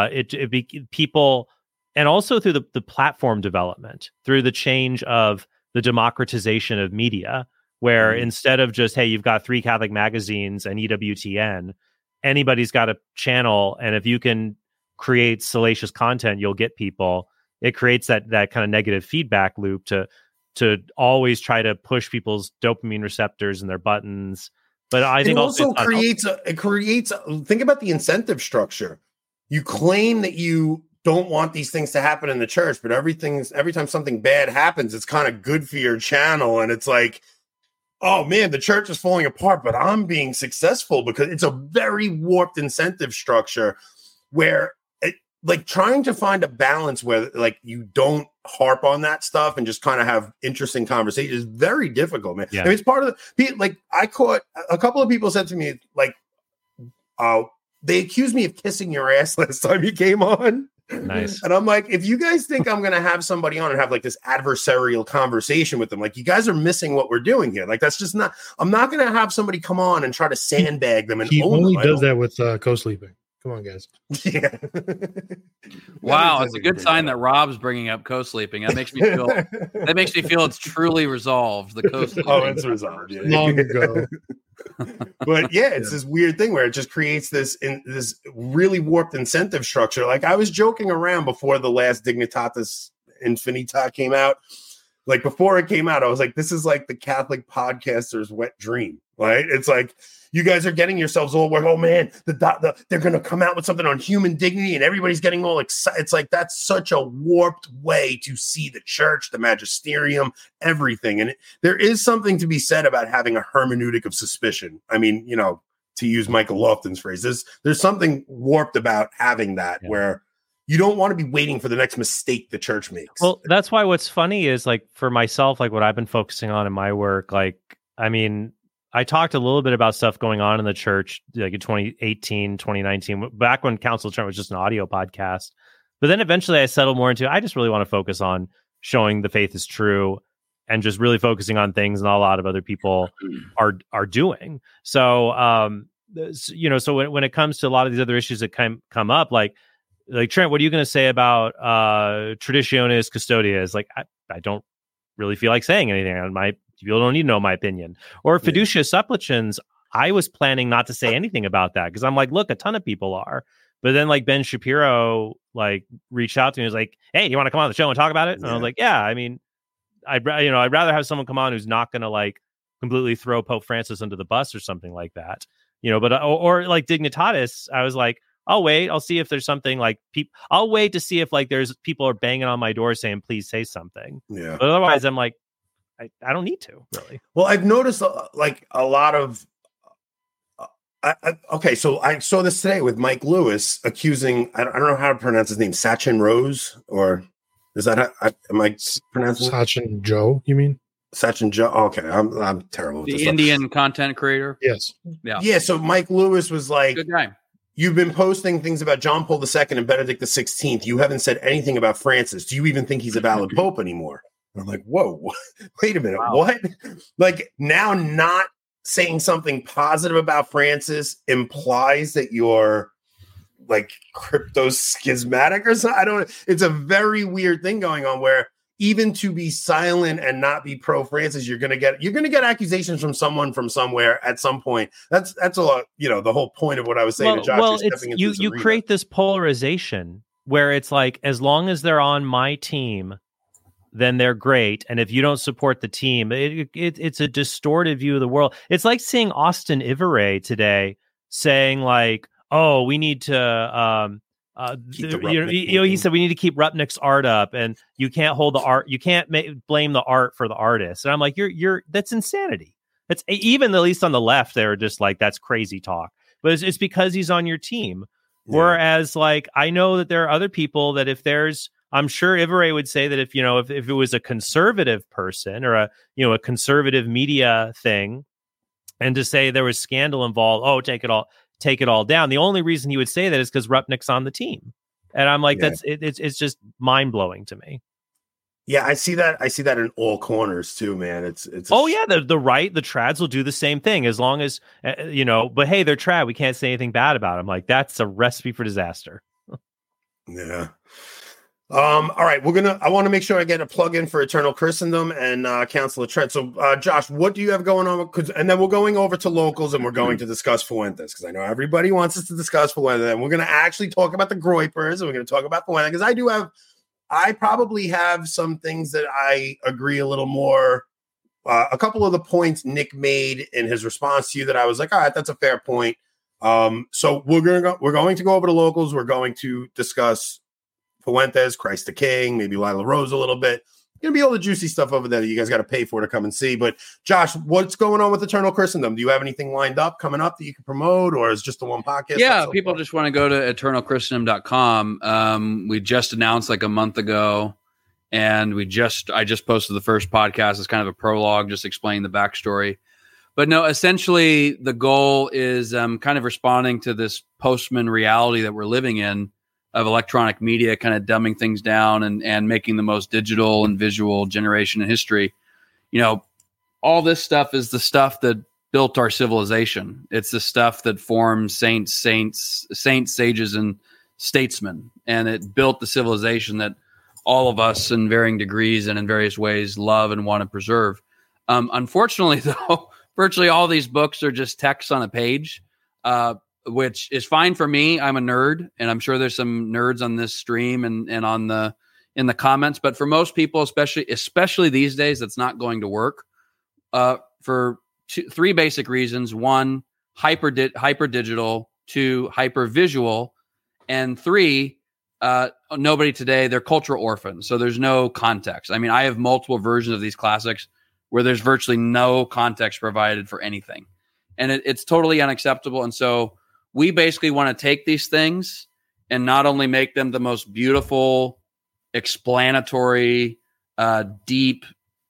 people, and also through the platform development, through the change of the democratization of media, where instead of just, hey, you've got 3 Catholic magazines and EWTN, anybody's got a channel, and if you can create salacious content, you'll get people. It creates that kind of negative feedback loop to always try to push people's dopamine receptors and their buttons. But I think it creates think about the incentive structure. You claim that you don't want these things to happen in the church, but every time something bad happens, it's kind of good for your channel. And it's like, oh man, the church is falling apart, but I'm being successful, because it's a very warped incentive structure where like trying to find a balance where like you don't harp on that stuff and just kind of have interesting conversations is very difficult, man. Yeah. I mean, it's part of like I caught a couple of people said to me, like, they accused me of kissing your ass last time you came on. Nice. And I'm like, if you guys think I'm going to have somebody on and have like this adversarial conversation with them, like you guys are missing what we're doing here. Like, that's just not, I'm not going to have somebody come on and try to sandbag them. And he only does that with co-sleeping. Come on, guys. Yeah. Wow, it's a good sign that Rob's bringing up co-sleeping. That makes me feel it's truly resolved. The co-sleeping. Oh, it's resolved. Yeah. Long ago. But yeah, it's this weird thing where it just creates this really warped incentive structure. Like I was joking around before the last Dignitatis Infinita came out. Like before it came out, I was like, this is like the Catholic podcaster's wet dream, right? It's like, you guys are getting yourselves all worried. Oh man, they're going to come out with something on human dignity and everybody's getting all excited. It's like, that's such a warped way to see the church, the magisterium, everything. And there is something to be said about having a hermeneutic of suspicion. I mean, you know, to use Michael Lofton's phrase, there's something warped about having that where you don't want to be waiting for the next mistake the church makes. Well, that's why what's funny is like for myself, like what I've been focusing on in my work, like, I mean, I talked a little bit about stuff going on in the church, like in 2018, 2019, back when Council of Trent was just an audio podcast. But then eventually I settled more into, I just really want to focus on showing the faith is true and just really focusing on things that a lot of other people are doing. So, you know, so when it comes to a lot of these other issues that come up, like Trent, what are you going to say about Traditionis Custodias? Like, I don't really feel like saying anything on my. People don't need to know my opinion. Or Fiducia Supplicans, I was planning not to say anything about that because I'm like, look, a ton of people are. But then like Ben Shapiro like reached out to me and was like, hey, you want to come on the show and talk about it? And I was like, yeah, I mean, I'd rather have someone come on who's not going to like completely throw Pope Francis under the bus or something like that. You know, but or like Dignitatis, I was like, I'll wait. I'll see if there's something like I'll wait to see if like there's people are banging on my door saying, please say something. Yeah. But otherwise, I'm like, I don't need to really. Well, I've noticed like a lot of. Okay, so I saw this today with Mike Lewis accusing. I don't know how to pronounce his name. Sachin Rose, or is that am I pronouncing Sachin Joe? You mean Sachin Joe? Okay, I'm terrible. The Indian content creator. Yes. Yeah. So Mike Lewis was like, good guy. You've been posting things about John Paul II and Benedict XVI. You haven't said anything about Francis. Do you even think he's a valid pope anymore? And I'm like, whoa, wait a minute. Wow. What? Like now not saying something positive about Francis implies that you're like crypto schismatic or something. It's a very weird thing going on where even to be silent and not be pro Francis, you're going to get accusations from someone from somewhere at some point. That's a lot, you know, the whole point of what I was saying to Josh. Well, you create this polarization where it's like, as long as they're on my team, then they're great. And if you don't support the team, it's a distorted view of the world. It's like seeing Austin Ivere today saying like, oh, we need to, he said we need to keep Rupnik's art up and you can't hold the art. You can't blame the art for the artist. And I'm like, that's insanity. That's even at least on the left. They're just like, that's crazy talk, but it's because he's on your team. Yeah. Whereas like, I know that there are other people that if there's, I'm sure Ivere would say that if it was a conservative person or a conservative media thing, and to say there was scandal involved, oh, take it all down. The only reason he would say that is because Rupnik's on the team, and I'm like, it's just mind blowing to me. Yeah, I see that in all corners too, man. It's the right, the trads will do the same thing as long as But hey, they're trad. We can't say anything bad about them. Like that's a recipe for disaster. Yeah. All right, I want to make sure I get a plug in for Eternal Christendom and Council of Trent. So, Josh, what do you have going on? And then we're going over to locals and we're going to discuss Fuentes, because I know everybody wants us to discuss Fuentes, and we're going to actually talk about the Groypers, and we're going to talk about Fuentes, because I probably have some things that I agree a little more. A couple of the points Nick made in his response to you that I was like, all right, that's a fair point. So we're going to go over to locals. We're going to discuss Fuentes, Christ the King, maybe Lila Rose a little bit. Gonna be all the juicy stuff over there that you guys got to pay for to come and see. But Josh, what's going on with Eternal Christendom? Do you have anything lined up coming up that you can promote, or is just the one podcast? Yeah, people just want to go to eternalchristendom.com. We just announced like a month ago, and I just posted the first podcast as kind of a prologue, just explaining the backstory. But no, essentially the goal is kind of responding to this postman reality that we're living in, of electronic media kind of dumbing things down and making the most digital and visual generation in history. You know, all this stuff is the stuff that built our civilization. It's the stuff that formed saints, sages, and statesmen. And it built the civilization that all of us in varying degrees and in various ways love and want to preserve. Unfortunately, though, virtually all these books are just text on a page, which is fine for me. I'm a nerd, and I'm sure there's some nerds on this stream and in the comments. But for most people, especially these days, that's not going to work for three basic reasons. One, hyper digital. Two, hyper visual. And three, nobody today, they're cultural orphans. So there's no context. I mean, I have multiple versions of these classics where there's virtually no context provided for anything. And it's totally unacceptable. And so we basically want to take these things and not only make them the most beautiful, explanatory, deep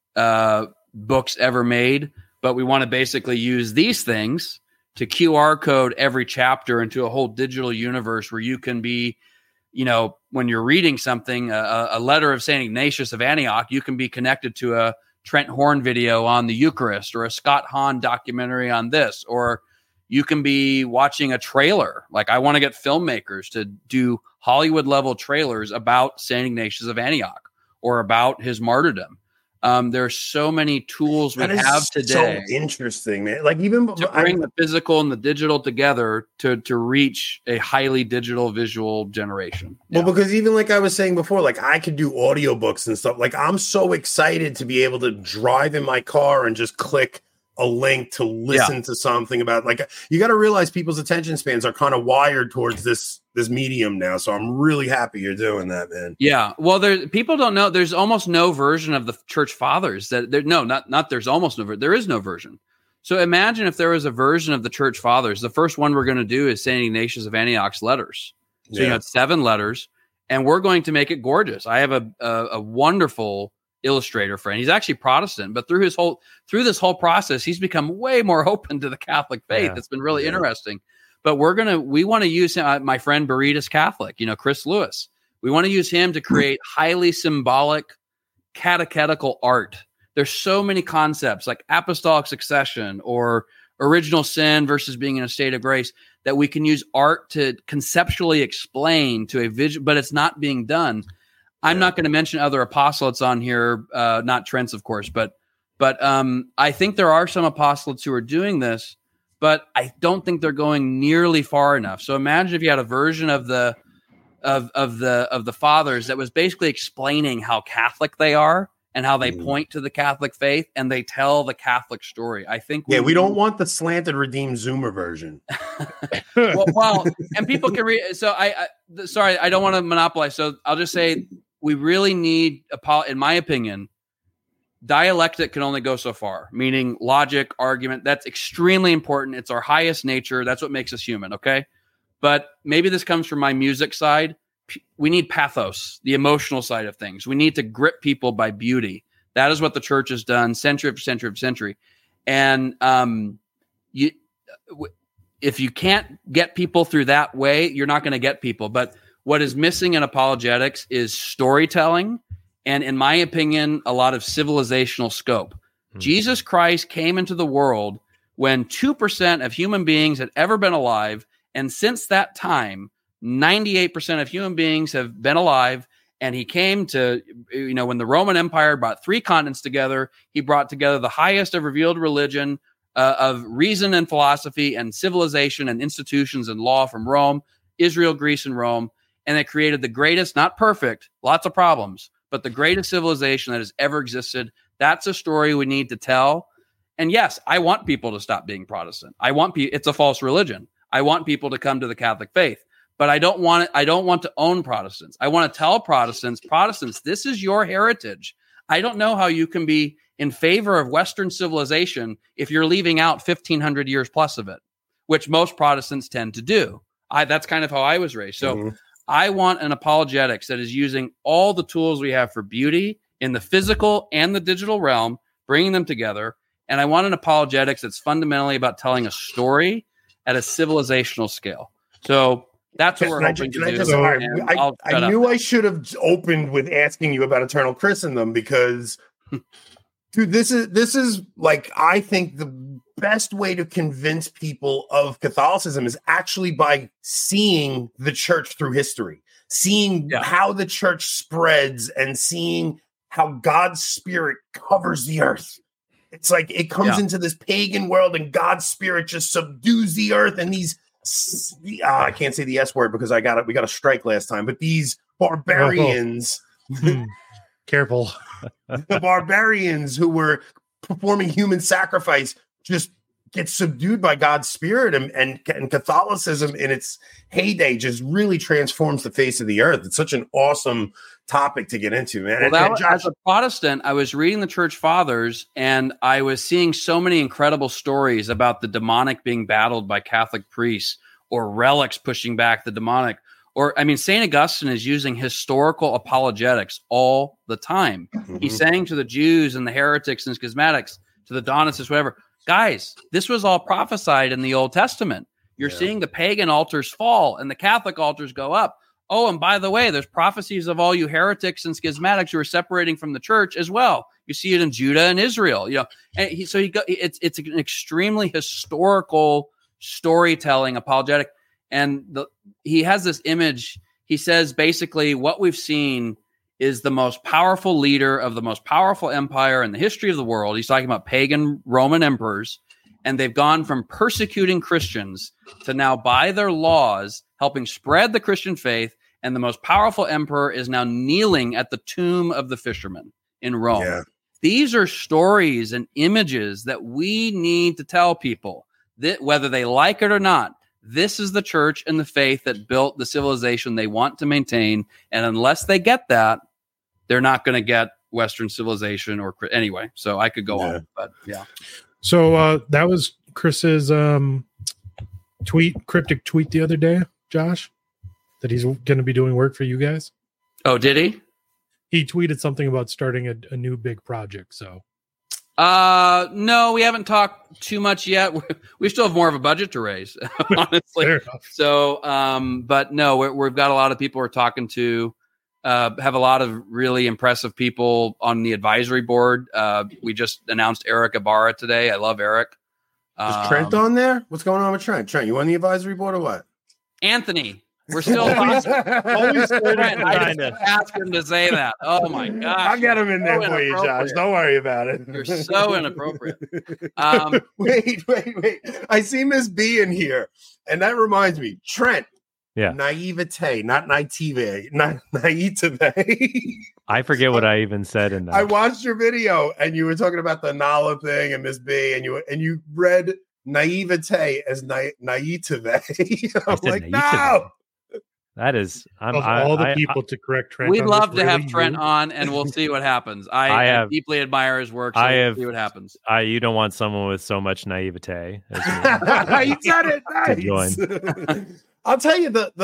books ever made, but we want to basically use these things to QR code every chapter into a whole digital universe where you can be, you know, when you're reading something, a letter of St. Ignatius of Antioch, you can be connected to a Trent Horn video on the Eucharist, or a Scott Hahn documentary on this, or you can be watching a trailer. Like, I want to get filmmakers to do Hollywood level trailers about St. Ignatius of Antioch or about his martyrdom. There are so many tools we have today. So interesting, man. Like, even to bring the physical and the digital together to reach a highly digital visual generation. Well, because even like I was saying before, like, I could do audiobooks and stuff. Like, I'm so excited to be able to drive in my car and just click a link to listen to something about, like, you got to realize people's attention spans are kind of wired towards this medium now. So I'm really happy you're doing that, man. Yeah. Well, people don't know, there's almost no version of the church fathers that there is no version. So imagine if there was a version of the church fathers. The first one we're going to do is St. Ignatius of Antioch's letters. So you know, it's 7 letters, and we're going to make it gorgeous. I have a wonderful illustrator friend. He's actually Protestant, but through this whole process, he's become way more open to the Catholic faith. It's been really interesting. But we want to use him. My friend Beretus Catholic, you know, Chris Lewis. We want to use him to create highly symbolic catechetical art. There's so many concepts like apostolic succession or original sin versus being in a state of grace that we can use art to conceptually explain to a vision, but it's not being done. I'm not going to mention other apostolates on here, not Trent's, of course, but I think there are some apostolates who are doing this, but I don't think they're going nearly far enough. So imagine if you had a version of the fathers that was basically explaining how Catholic they are and how they point to the Catholic faith and they tell the Catholic story. I think we don't want the slanted redeemed Zoomer version. well, and people can read. So sorry, I don't want to monopolize. So I'll just say we really need, in my opinion, dialectic can only go so far, meaning logic, argument. That's extremely important. It's our highest nature. That's what makes us human. Okay. But maybe this comes from my music side. We need pathos, the emotional side of things. We need to grip people by beauty. That is what the church has done century after century after century. And if you can't get people through that way, you're not going to get people. But what is missing in apologetics is storytelling. And in my opinion, a lot of civilizational scope. Jesus Christ came into the world when 2% of human beings had ever been alive. And since that time, 98% of human beings have been alive, And he came to, when the Roman Empire brought 3 continents together, he brought together the highest of revealed religion, of reason and philosophy and civilization and institutions and law from Rome, Israel, Greece, and Rome. And it created the greatest, not perfect, lots of problems, but the greatest civilization that has ever existed. That's a story we need to tell. And yes, I want people to stop being Protestant. It's a false religion. I want people to come to the Catholic faith, but I don't want to own Protestants. I want to tell Protestants, this is your heritage. I don't know how you can be in favor of Western civilization if you're leaving out 1,500 years plus of it, which most Protestants tend to do. That's kind of how I was raised. So I want an apologetics that is using all the tools we have for beauty in the physical and the digital realm, bringing them together. And I want an apologetics that's fundamentally about telling a story at a civilizational scale. So that's what we're hoping to do. I knew I should have opened with asking you about eternal Christendom because, dude, this is like, I think the best way to convince people of Catholicism is actually by seeing the church through history, seeing how the church spreads and seeing how God's spirit covers the earth. It's like it comes into this pagan world and God's spirit just subdues the earth. And these, I can't say the S word because we got a strike last time, but these barbarians, careful, the barbarians who were performing human sacrifice just get subdued by God's spirit, and Catholicism in its heyday just really transforms the face of the earth. It's such an awesome topic to get into, man. Well, as a Protestant, I was reading the Church Fathers, and I was seeing so many incredible stories about the demonic being battled by Catholic priests, or relics pushing back the demonic. Or, I mean, St. Augustine is using historical apologetics all the time. He's saying to the Jews and the heretics and schismatics, to the Donatists, whatever, guys, this was all prophesied in the Old Testament. You're seeing the pagan altars fall and the Catholic altars go up. Oh, and by the way, there's prophecies of all you heretics and schismatics who are separating from the church as well. You see it in Judah and Israel. And it's an extremely historical storytelling apologetic. And he has this image. He says basically what we've seen is the most powerful leader of the most powerful empire in the history of the world. He's talking about pagan Roman emperors. And they've gone from persecuting Christians to now, by their laws, helping spread the Christian faith. And the most powerful emperor is now kneeling at the tomb of the fishermen in Rome. Yeah. These are stories and images that we need to tell people that, whether they like it or not, this is the church and the faith that built the civilization they want to maintain. And unless they get that, they're not going to get Western civilization or anyway. So I could go on, but yeah. So that was Chris's cryptic tweet the other day, Josh, that he's going to be doing work for you guys. Oh, did he? He tweeted something about starting a new big project. So, no, we haven't talked too much yet. We still have more of a budget to raise, honestly. So, but no, we've got a lot of people we're talking to. Have a lot of really impressive people on the advisory board. We just announced Eric Ibarra today. I love Eric. Is Trent on there? What's going on with Trent? Trent, you on the advisory board or what? Anthony, we're still always Trent, I just asked him to say that. Oh my gosh. I'll get him in there for you, Josh. Don't worry about it. You're so inappropriate. Wait. I see Miss B in here. And that reminds me, Trent. Yeah. Naivete, not naivete, not naivete. I forget what I even said in that. I watched your video and you were talking about the Nala thing and Miss B and you read naivete as naivete. I'm like, no. That is all the people to correct Trent. We'd love to have Trent on and we'll see what happens. I deeply admire his work. So we'll see what happens. You don't want someone with so much naivete as me. You said it nice. I'll tell you the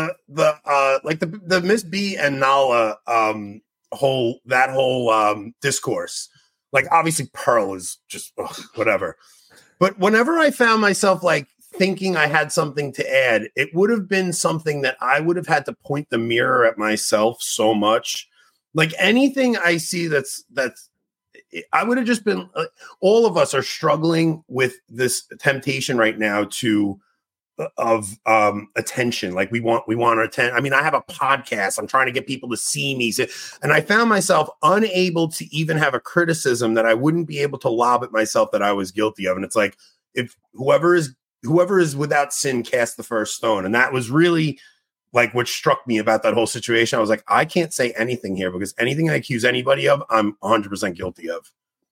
Miss B and Nala whole discourse. Like obviously Pearl is just whatever. But whenever I found myself like thinking I had something to add, it would have been something that I would have had to point the mirror at myself so much. Like anything I see that's I would have just been all of us are struggling with this temptation right now to attention. Like we want our attention. I mean, I have a podcast. I'm trying to get people to see me. And I found myself unable to even have a criticism that I wouldn't be able to lob at myself that I was guilty of. And it's like, if whoever is without sin cast the first stone. And that was really like what struck me about that whole situation. I was like, I can't say anything here because anything I accuse anybody of, I'm 100% guilty of.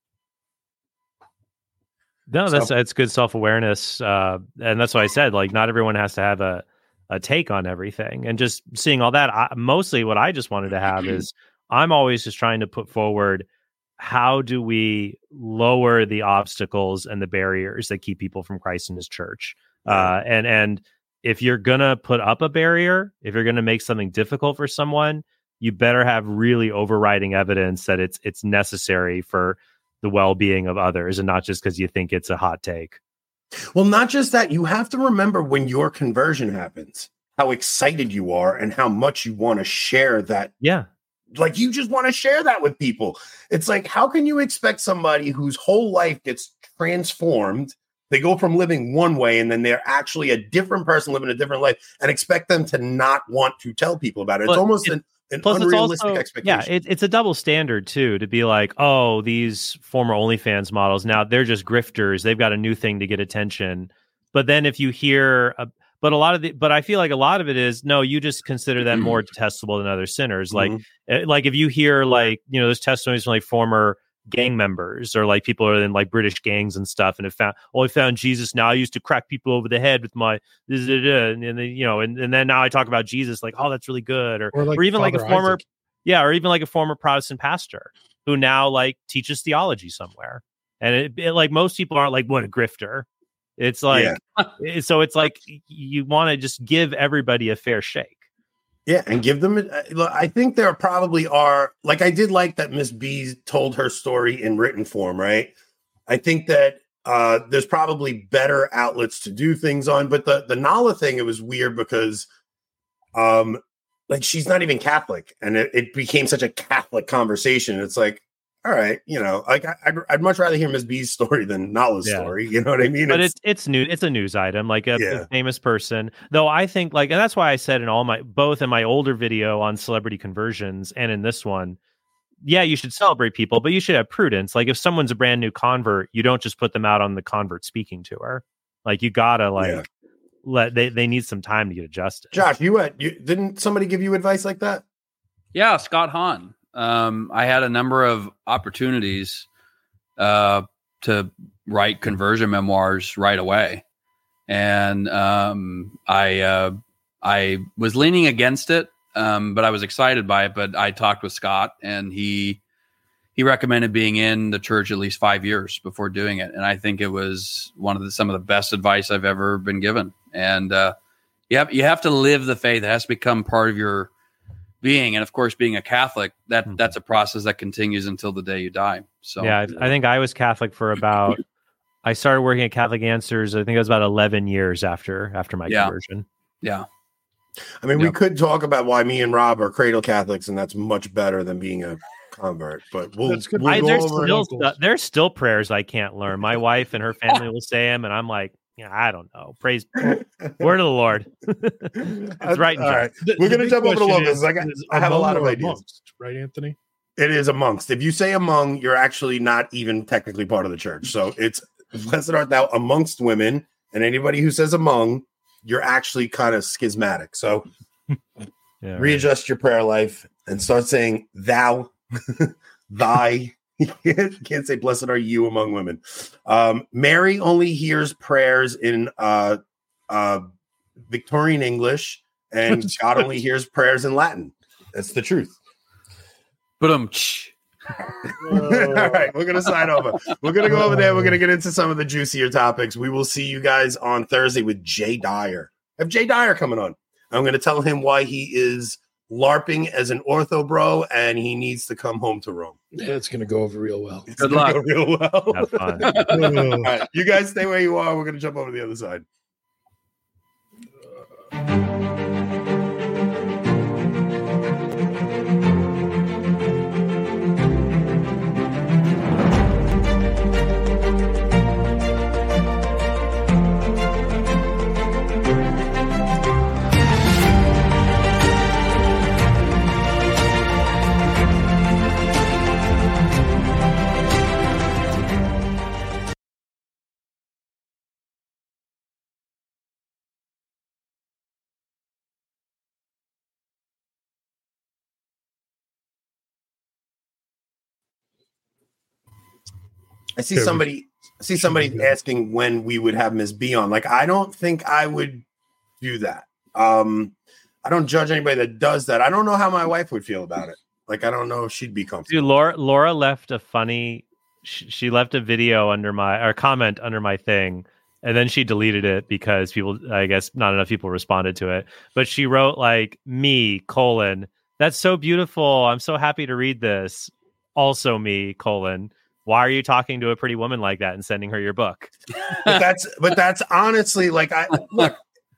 No, that's good self-awareness. And that's why I said, like, not everyone has to have a take on everything. And just seeing all that, mostly what I just wanted to have is I'm always just trying to put forward, how do we lower the obstacles and the barriers that keep people from Christ and his church? And if you're going to put up a barrier, if you're going to make something difficult for someone, you better have really overriding evidence that it's necessary for the well-being of others, and not just because you think it's a hot take. Well, not just that. You have to remember when your conversion happens, how excited you are and how much you want to share that. Yeah. Like, you just want to share that with people. It's like, how can you expect somebody whose whole life gets transformed? They go from living one way and then they're actually a different person living a different life, and expect them to not want to tell people about it. It's almost an unrealistic expectation. Yeah, it's a double standard too, to be like, oh, these former OnlyFans models, now they're just grifters. They've got a new thing to get attention. But then if you hear, but I feel like a lot of it is, no, you just consider them more detestable than other sinners. Like if you hear, like, you know, there's testimonies from like former gang members or like people are in like British gangs and stuff, and I found Jesus. Now I used to crack people over the head with my and then, you know, and then now I talk about Jesus, like, oh, that's really good, or even like a former or even like a former Protestant pastor who now like teaches theology somewhere, and it like, most people aren't like, what a grifter. It's like so it's like you want to just give everybody a fair shake. Yeah, and give them. I think there probably are, like, I did like that Miss B told her story in written form, right? I think that there's probably better outlets to do things on, but the Nala thing, it was weird because, like, she's not even Catholic, and it became such a Catholic conversation. It's like, all right, you know, like I'd much rather hear Miss B's story than Nala's story. You know what I mean? But it's new. It's a news item, like a famous person. Though I think, like, and that's why I said both in my older video on celebrity conversions and in this one, yeah, you should celebrate people, but you should have prudence. Like, if someone's a brand new convert, you don't just put them out on the convert speaking tour. Like, you gotta they need some time to get adjusted. Josh, didn't somebody give you advice like that? Yeah, Scott Hahn. I had a number of opportunities to write conversion memoirs right away, and I was leaning against it, but I was excited by it. But I talked with Scott, and he recommended being in the church at least 5 years before doing it, and I think it was some of the best advice I've ever been given. And you have to live the faith; it has to become part of your being. And of course, being a Catholic, that's a process that continues until the day you die. So yeah, I think I was Catholic for about, I started working at Catholic Answers, I think it was about 11 years after my conversion. Yeah. I mean, we could talk about why me and Rob are cradle Catholics, and that's much better than being a convert, but there's still prayers I can't learn. My wife and her family will say them, and I'm like, I don't know. Praise word of the Lord. That's right. All right. We're going to jump over to logos. I have a lot of ideas. Amongst, right, Anthony? It is amongst. If you say among, you're actually not even technically part of the church. So it's blessed art thou amongst women, and anybody who says among, you're actually kind of schismatic. So readjust your prayer life and start saying thou, thy. You can't say blessed are you among women. Mary only hears prayers in Victorian English, and God only hears prayers in Latin. That's the truth. But all right, we're gonna sign over. We're gonna go over there. We're gonna get into some of the juicier topics. We will see you guys on Thursday with Jay Dyer. I have Jay Dyer coming on. I'm gonna tell him why he is LARPing as an ortho bro, and he needs to come home to Rome. Yeah, it's going to go over real well. Good luck. Go real well. Have fun. All right, you guys stay where you are. We're going to jump over to the other side. I see somebody asking when we would have Ms. B on. Like, I don't think I would do that. I don't judge anybody that does that. I don't know how my wife would feel about it. Like, I don't know if she'd be comfortable. Dude, Laura left a funny. She left a video under comment under my thing, and then she deleted it because I guess not enough people responded to it. But she wrote like me : that's so beautiful. I'm so happy to read this. Also me : why are you talking to a pretty woman like that and sending her your book? but that's honestly like look.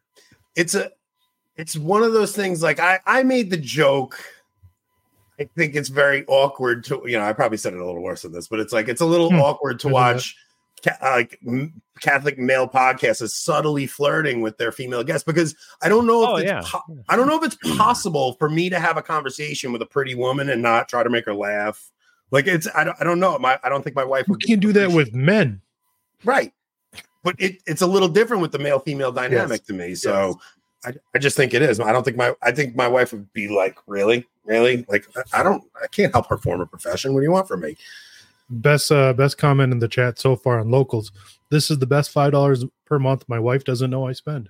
It's one of those things. Like I made the joke. I think it's very awkward to, I probably said it a little worse than this, but it's like, it's a little awkward to watch Catholic male podcasts subtly flirting with their female guests, because I don't know if I don't know if it's possible for me to have a conversation with a pretty woman and not try to make her laugh. Like I don't know. I don't think my wife would. You can do that with men. Right. But it's a little different with the male female dynamic to me. So I just think it is. I think my wife would be like, really? Like, I can't help her form a profession. What do you want from me? Best comment in the chat so far on locals. This is the best $5 per month my wife doesn't know I spend.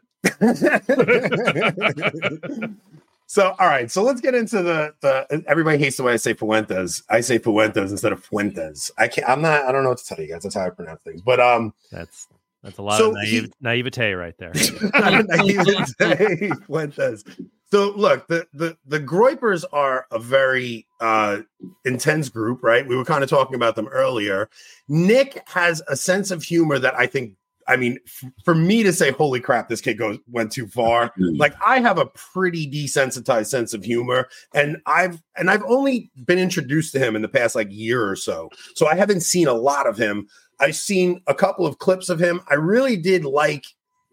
So, all right. So let's get into the everybody hates the way I say Fuentes. I say Fuentes instead of Fuentes. I don't know what to tell you guys. That's how I pronounce things. But that's a lot of naivete right there. Naivete, Fuentes. So look, the Groypers are a very intense group, right? We were kind of talking about them earlier. Nick has a sense of humor that I think, for me to say, holy crap, this kid went too far. Like, I have a pretty desensitized sense of humor, and I've only been introduced to him in the past year or so. So I haven't seen a lot of him. I've seen a couple of clips of him. I really did like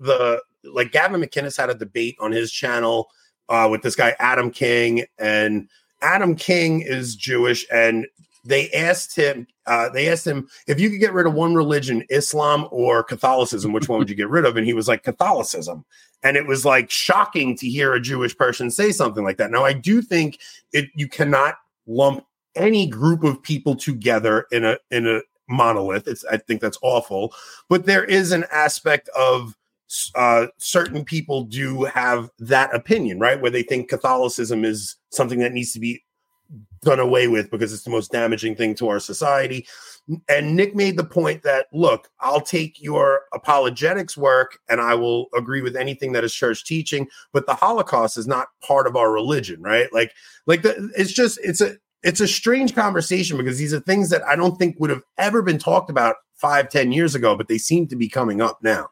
Gavin McInnes had a debate on his channel with this guy, Adam King, and Adam King is Jewish, and they asked him if you could get rid of one religion, Islam or Catholicism, which one would you get rid of? And he was like, Catholicism. And it was like shocking to hear a Jewish person say something like that. Now, I do think you cannot lump any group of people together in a monolith. I think that's awful. But there is an aspect of certain people do have that opinion, right? Where they think Catholicism is something that needs to be done away with because it's the most damaging thing to our society. And Nick made the point that, look, I'll take your apologetics work and I will agree with anything that is church teaching, but the Holocaust is not part of our religion, right? It's a strange conversation because these are things that I don't think would have ever been talked about 5-10 years ago, but they seem to be coming up now.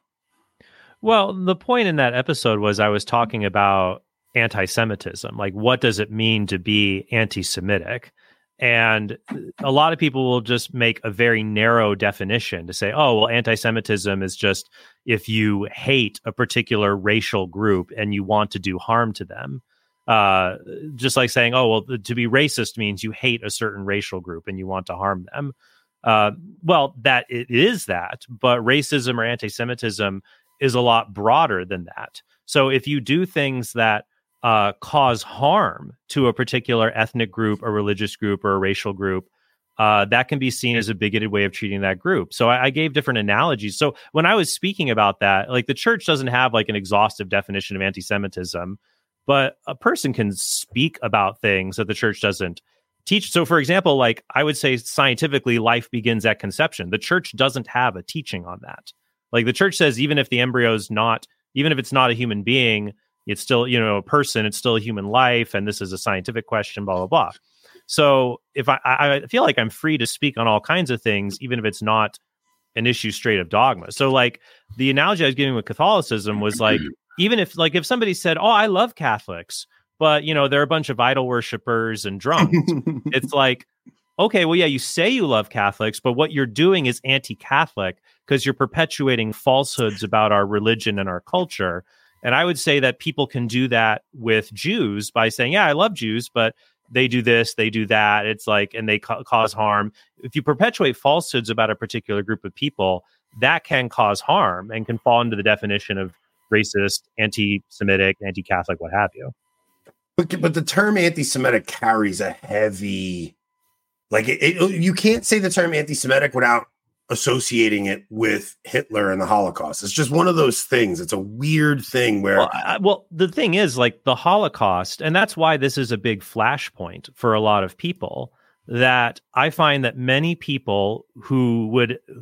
Well, the point in that episode was I was talking about anti-Semitism. Like, what does it mean to be anti-Semitic? And a lot of people will just make a very narrow definition to say, oh, well, anti-Semitism is just if you hate a particular racial group and you want to do harm to them. Just like saying, oh, well, to be racist means you hate a certain racial group and you want to harm them. Well, that it is that, but racism or anti-Semitism is a lot broader than that. So if you do things that cause harm to a particular ethnic group, a religious group, or a racial group, that can be seen as a bigoted way of treating that group. So I gave different analogies. So when I was speaking about that, like, the church doesn't have like an exhaustive definition of anti-Semitism, but a person can speak about things that the church doesn't teach. So, for example, like, I would say scientifically, life begins at conception. The church doesn't have a teaching on that. Like, the church says, even if the embryo is even if it's not a human being, it's still, a person, it's still a human life. And this is a scientific question, blah, blah, blah. So if I feel like I'm free to speak on all kinds of things, even if it's not an issue straight of dogma. So, like, the analogy I was giving with Catholicism was like, even if somebody said, oh, I love Catholics, but, they're a bunch of idol worshipers and drunks. It's like, okay, well, yeah, you say you love Catholics, but what you're doing is anti-Catholic because you're perpetuating falsehoods about our religion and our culture. And I would say that people can do that with Jews by saying, yeah, I love Jews, but they do this, they do that. It's like, and they cause harm. If you perpetuate falsehoods about a particular group of people, that can cause harm and can fall into the definition of racist, anti-Semitic, anti-Catholic, what have you. But the term anti-Semitic carries a heavy, you can't say the term anti-Semitic without associating it with Hitler and the Holocaust. It's just one of those things. It's a weird thing where well, the thing is, like, the Holocaust, and that's why this is a big flashpoint for a lot of people, that I find that many people who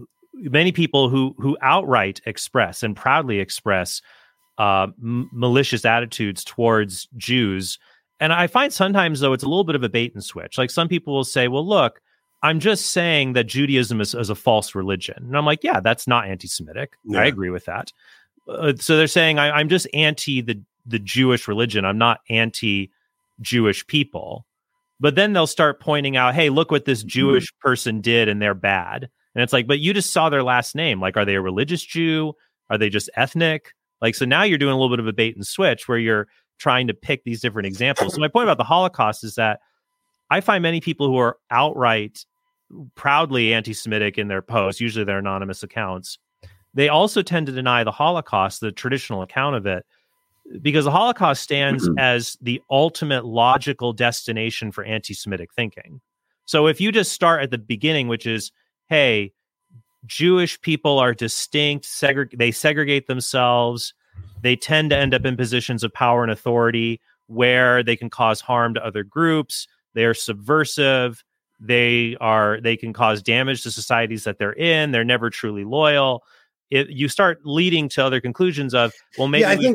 outright express and proudly express malicious attitudes towards Jews. And I find sometimes, though, it's a little bit of a bait and switch. Like, some people will say, well, look, I'm just saying that Judaism is a false religion. And I'm like, yeah, that's not anti-Semitic. Yeah. I agree with that. So they're saying I'm just anti the Jewish religion. I'm not anti-Jewish people. But then they'll start pointing out, hey, look what this Jewish person did and they're bad. And it's like, but you just saw their last name. Like, are they a religious Jew? Are they just ethnic? Like, so now you're doing a little bit of a bait and switch where you're trying to pick these different examples. So my point about the Holocaust is that I find many people who are outright proudly anti-Semitic in their posts, usually they're anonymous accounts, they also tend to deny the Holocaust, the traditional account of it, because the Holocaust stands as the ultimate logical destination for anti-Semitic thinking. So if you just start at the beginning, which is, hey, Jewish people are distinct, they segregate themselves, they tend to end up in positions of power and authority where they can cause harm to other groups, they are subversive, they can cause damage to societies that they're in, they're never truly loyal. You start leading to other conclusions of, well, maybe we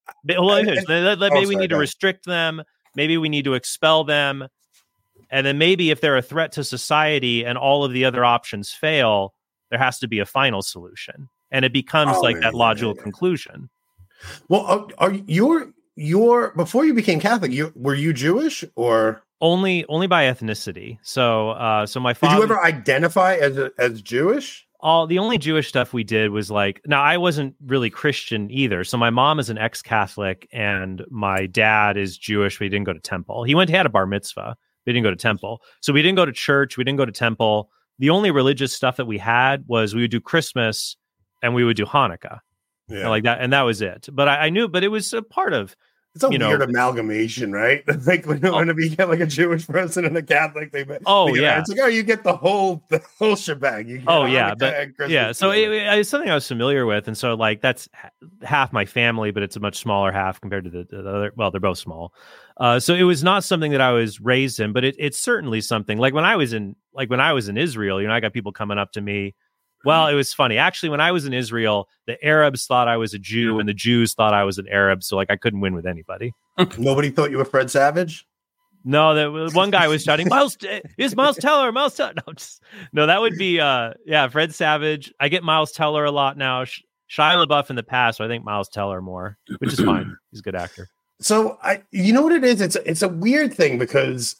need to restrict them, maybe we need to expel them, and then maybe if they're a threat to society and all of the other options fail, there has to be a final solution, and it becomes that logical conclusion. Well, are your before you became Catholic, were you Jewish or only by ethnicity? So my father. Did you ever identify as Jewish? The only Jewish stuff we did was now I wasn't really Christian either. So my mom is an ex-Catholic and my dad is Jewish, but he didn't go to temple. He had a bar mitzvah, but he didn't go to temple. So we didn't go to church. We didn't go to temple. The only religious stuff that we had was we would do Christmas and we would do Hanukkah. Yeah. Like that. And that was it. But I knew, but it was a part of, it's a weird amalgamation, right? Like when you get like a Jewish person and a Catholic, it's like, you get the whole shebang. You get So it's something I was familiar with, and so that's half my family, but it's a much smaller half compared to the other. Well, they're both small, so it was not something that I was raised in, but it's certainly something. Like when I was in Israel, I got people coming up to me. Well, it was funny. Actually, when I was in Israel, the Arabs thought I was a Jew and the Jews thought I was an Arab. So I couldn't win with anybody. Nobody thought you were Fred Savage? No, one guy was shouting, Miles Teller. No, that would be, Fred Savage. I get Miles Teller a lot now. Shia LaBeouf in the past, so I think Miles Teller more, which is fine. He's a good actor. So you know what it is? It's a weird thing because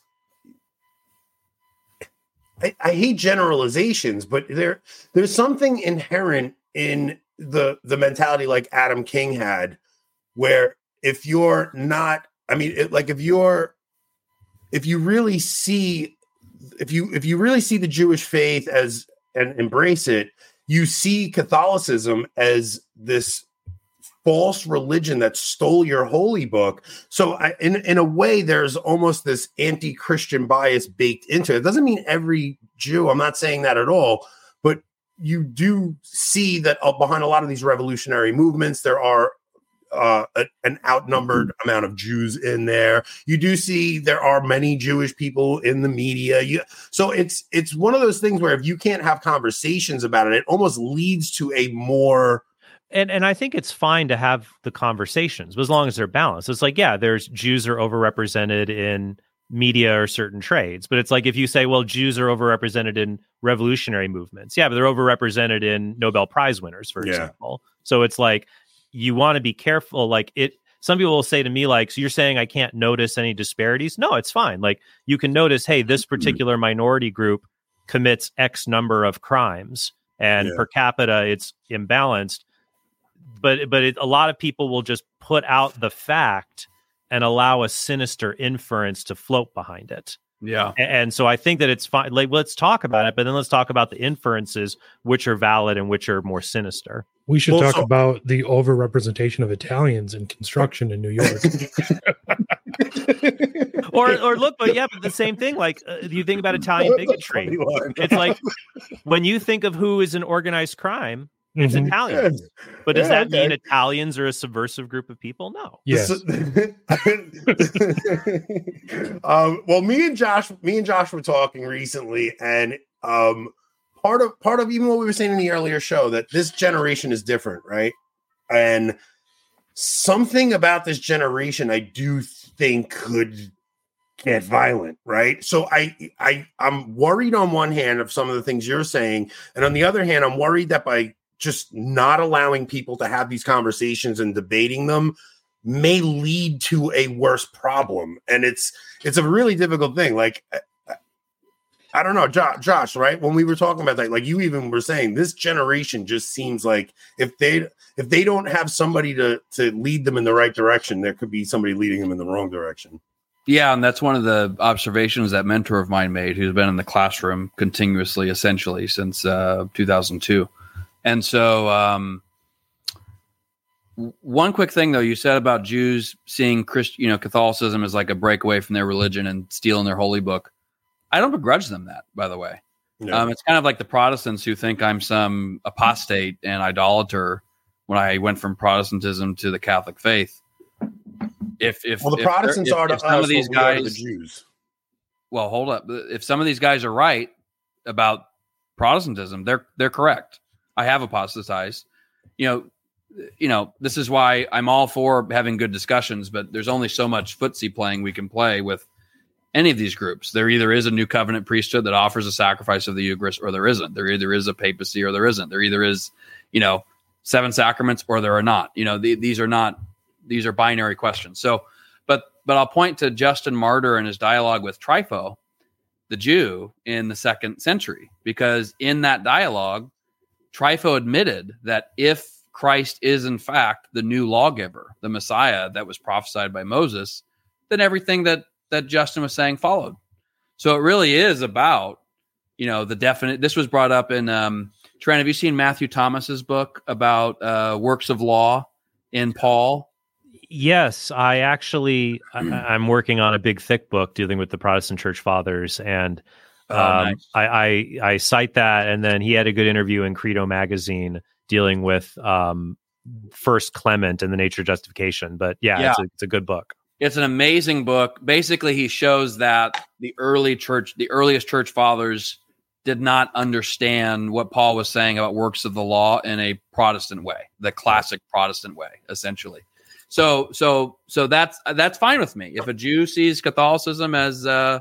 I hate generalizations, but there's something inherent in the mentality like Adam King had, where if you're not, if you really see the Jewish faith as and embrace it, you see Catholicism as this false religion that stole your holy book. So in a way, there's almost this anti-Christian bias baked into it. It doesn't mean every Jew, I'm not saying that at all, but you do see that behind a lot of these revolutionary movements, there are an outnumbered amount of Jews in there. You do see there are many Jewish people in the media. So it's one of those things where if you can't have conversations about it, it almost leads to a more... And I think it's fine to have the conversations, but as long as they're balanced. It's like, there's Jews are overrepresented in media or certain trades, but it's like if you say, well, Jews are overrepresented in revolutionary movements, but they're overrepresented in Nobel Prize winners, for example. So it's like you want to be careful. Some people will say to me, so you're saying I can't notice any disparities? No, it's fine. You can notice, hey, this particular minority group commits X number of crimes, and per capita it's imbalanced. But a lot of people will just put out the fact and allow a sinister inference to float behind it. Yeah. And so I think that it's fine. Let's talk about it, but then let's talk about the inferences, which are valid and which are more sinister. We should talk about the overrepresentation of Italians in construction in New York. or look, but the same thing. Like you think about Italian bigotry. It's like when you think of who is an organized crime, it's Italians. But does that mean Italians are a subversive group of people? No. Yes. Well, me and Josh were talking recently, and part of even what we were saying in the earlier show, that this generation is different, right? And something about this generation I do think could get violent, right? So I'm worried on one hand of some of the things you're saying, and on the other hand, I'm worried that by just not allowing people to have these conversations and debating them may lead to a worse problem. And it's a really difficult thing. Like, I don't know, Josh, right? When we were talking about that, like you even were saying, this generation just seems like if they don't have somebody to lead them in the right direction, there could be somebody leading them in the wrong direction. Yeah, and that's one of the observations that mentor of mine made, who's been in the classroom continuously, essentially, since 2002. And so one quick thing, though, you said about Jews seeing Catholicism as like a breakaway from their religion and stealing their holy book. I don't begrudge them that, by the way. No. It's kind of like the Protestants who think I'm some apostate and idolater when I went from Protestantism to the Catholic faith. If the Protestants are to some us, of these guys, the Jews. Well, hold up. If some of these guys are right about Protestantism, they're correct. I have apostatized. You know, this is why I'm all for having good discussions, but there's only so much footsie playing we can play with any of these groups. There either is a new covenant priesthood that offers a sacrifice of the Eucharist, or there isn't. There either is a papacy or there isn't. There either is, 7 sacraments or there are not. These are binary questions. So, but I'll point to Justin Martyr and his dialogue with Trypho, the Jew in the 2nd century, because in that dialogue, Trypho admitted that if Christ is in fact the new lawgiver, the Messiah that was prophesied by Moses, then everything that Justin was saying followed. So it really is about, the definite. This was brought up in Trent. Have you seen Matthew Thomas's book about works of law in Paul? Yes, I actually I'm working on a big thick book dealing with the Protestant Church Fathers, and nice. I cite that, and then he had a good interview in Credo magazine dealing with First Clement and the nature of justification. But it's a good book. It's an amazing book. Basically, he shows that the earliest church fathers did not understand what Paul was saying about works of the law in a Protestant way, the classic Protestant way, essentially. So that's fine with me. If a Jew sees Catholicism as a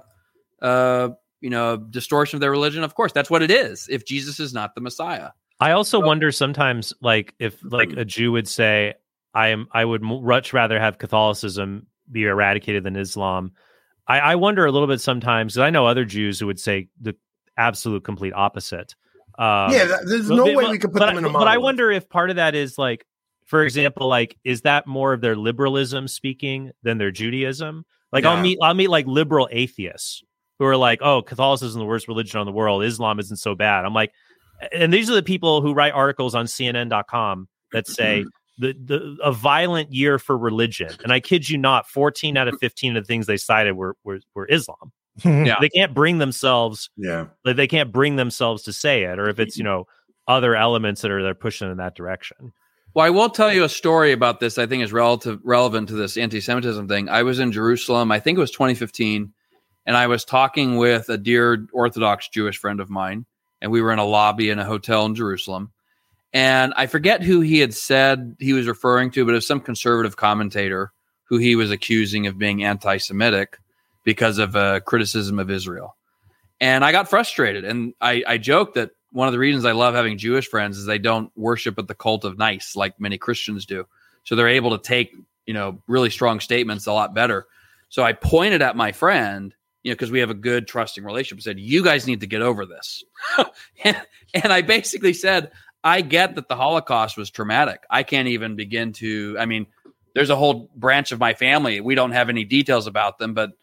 distortion of their religion, of course, that's what it is. If Jesus is not the Messiah. I also wonder sometimes, like if a Jew would say, I would much rather have Catholicism be eradicated than Islam. I wonder a little bit sometimes, because I know other Jews who would say the absolute complete opposite. There's no way we could put them in a model. But I wonder if part of that is like, for example, like, is that more of their liberalism speaking than their Judaism? Like, I'll meet like liberal atheists who are like, oh, Catholicism is the worst religion in the world. Islam isn't so bad. I'm like, and these are the people who write articles on CNN.com that say a violent year for religion. And I kid you not, 14 out of 15 of the things they cited were Islam. Yeah. They can't bring themselves. Yeah. Like, they can't bring themselves to say it, or if it's, other elements that they're pushing in that direction. Well, I will tell you a story about this. I think is relevant to this anti-Semitism thing. I was in Jerusalem. I think it was 2015. And I was talking with a dear Orthodox Jewish friend of mine. And we were in a lobby in a hotel in Jerusalem. And I forget who he had said he was referring to, but it was some conservative commentator who he was accusing of being anti-Semitic because of criticism of Israel. And I got frustrated. And I joked that one of the reasons I love having Jewish friends is they don't worship at the cult of nice like many Christians do. So they're able to take, really strong statements a lot better. So I pointed at my friend, because we have a good trusting relationship, said, you guys need to get over this. And I basically said, I get that the Holocaust was traumatic. I can't even begin to, there's a whole branch of my family. We don't have any details about them, but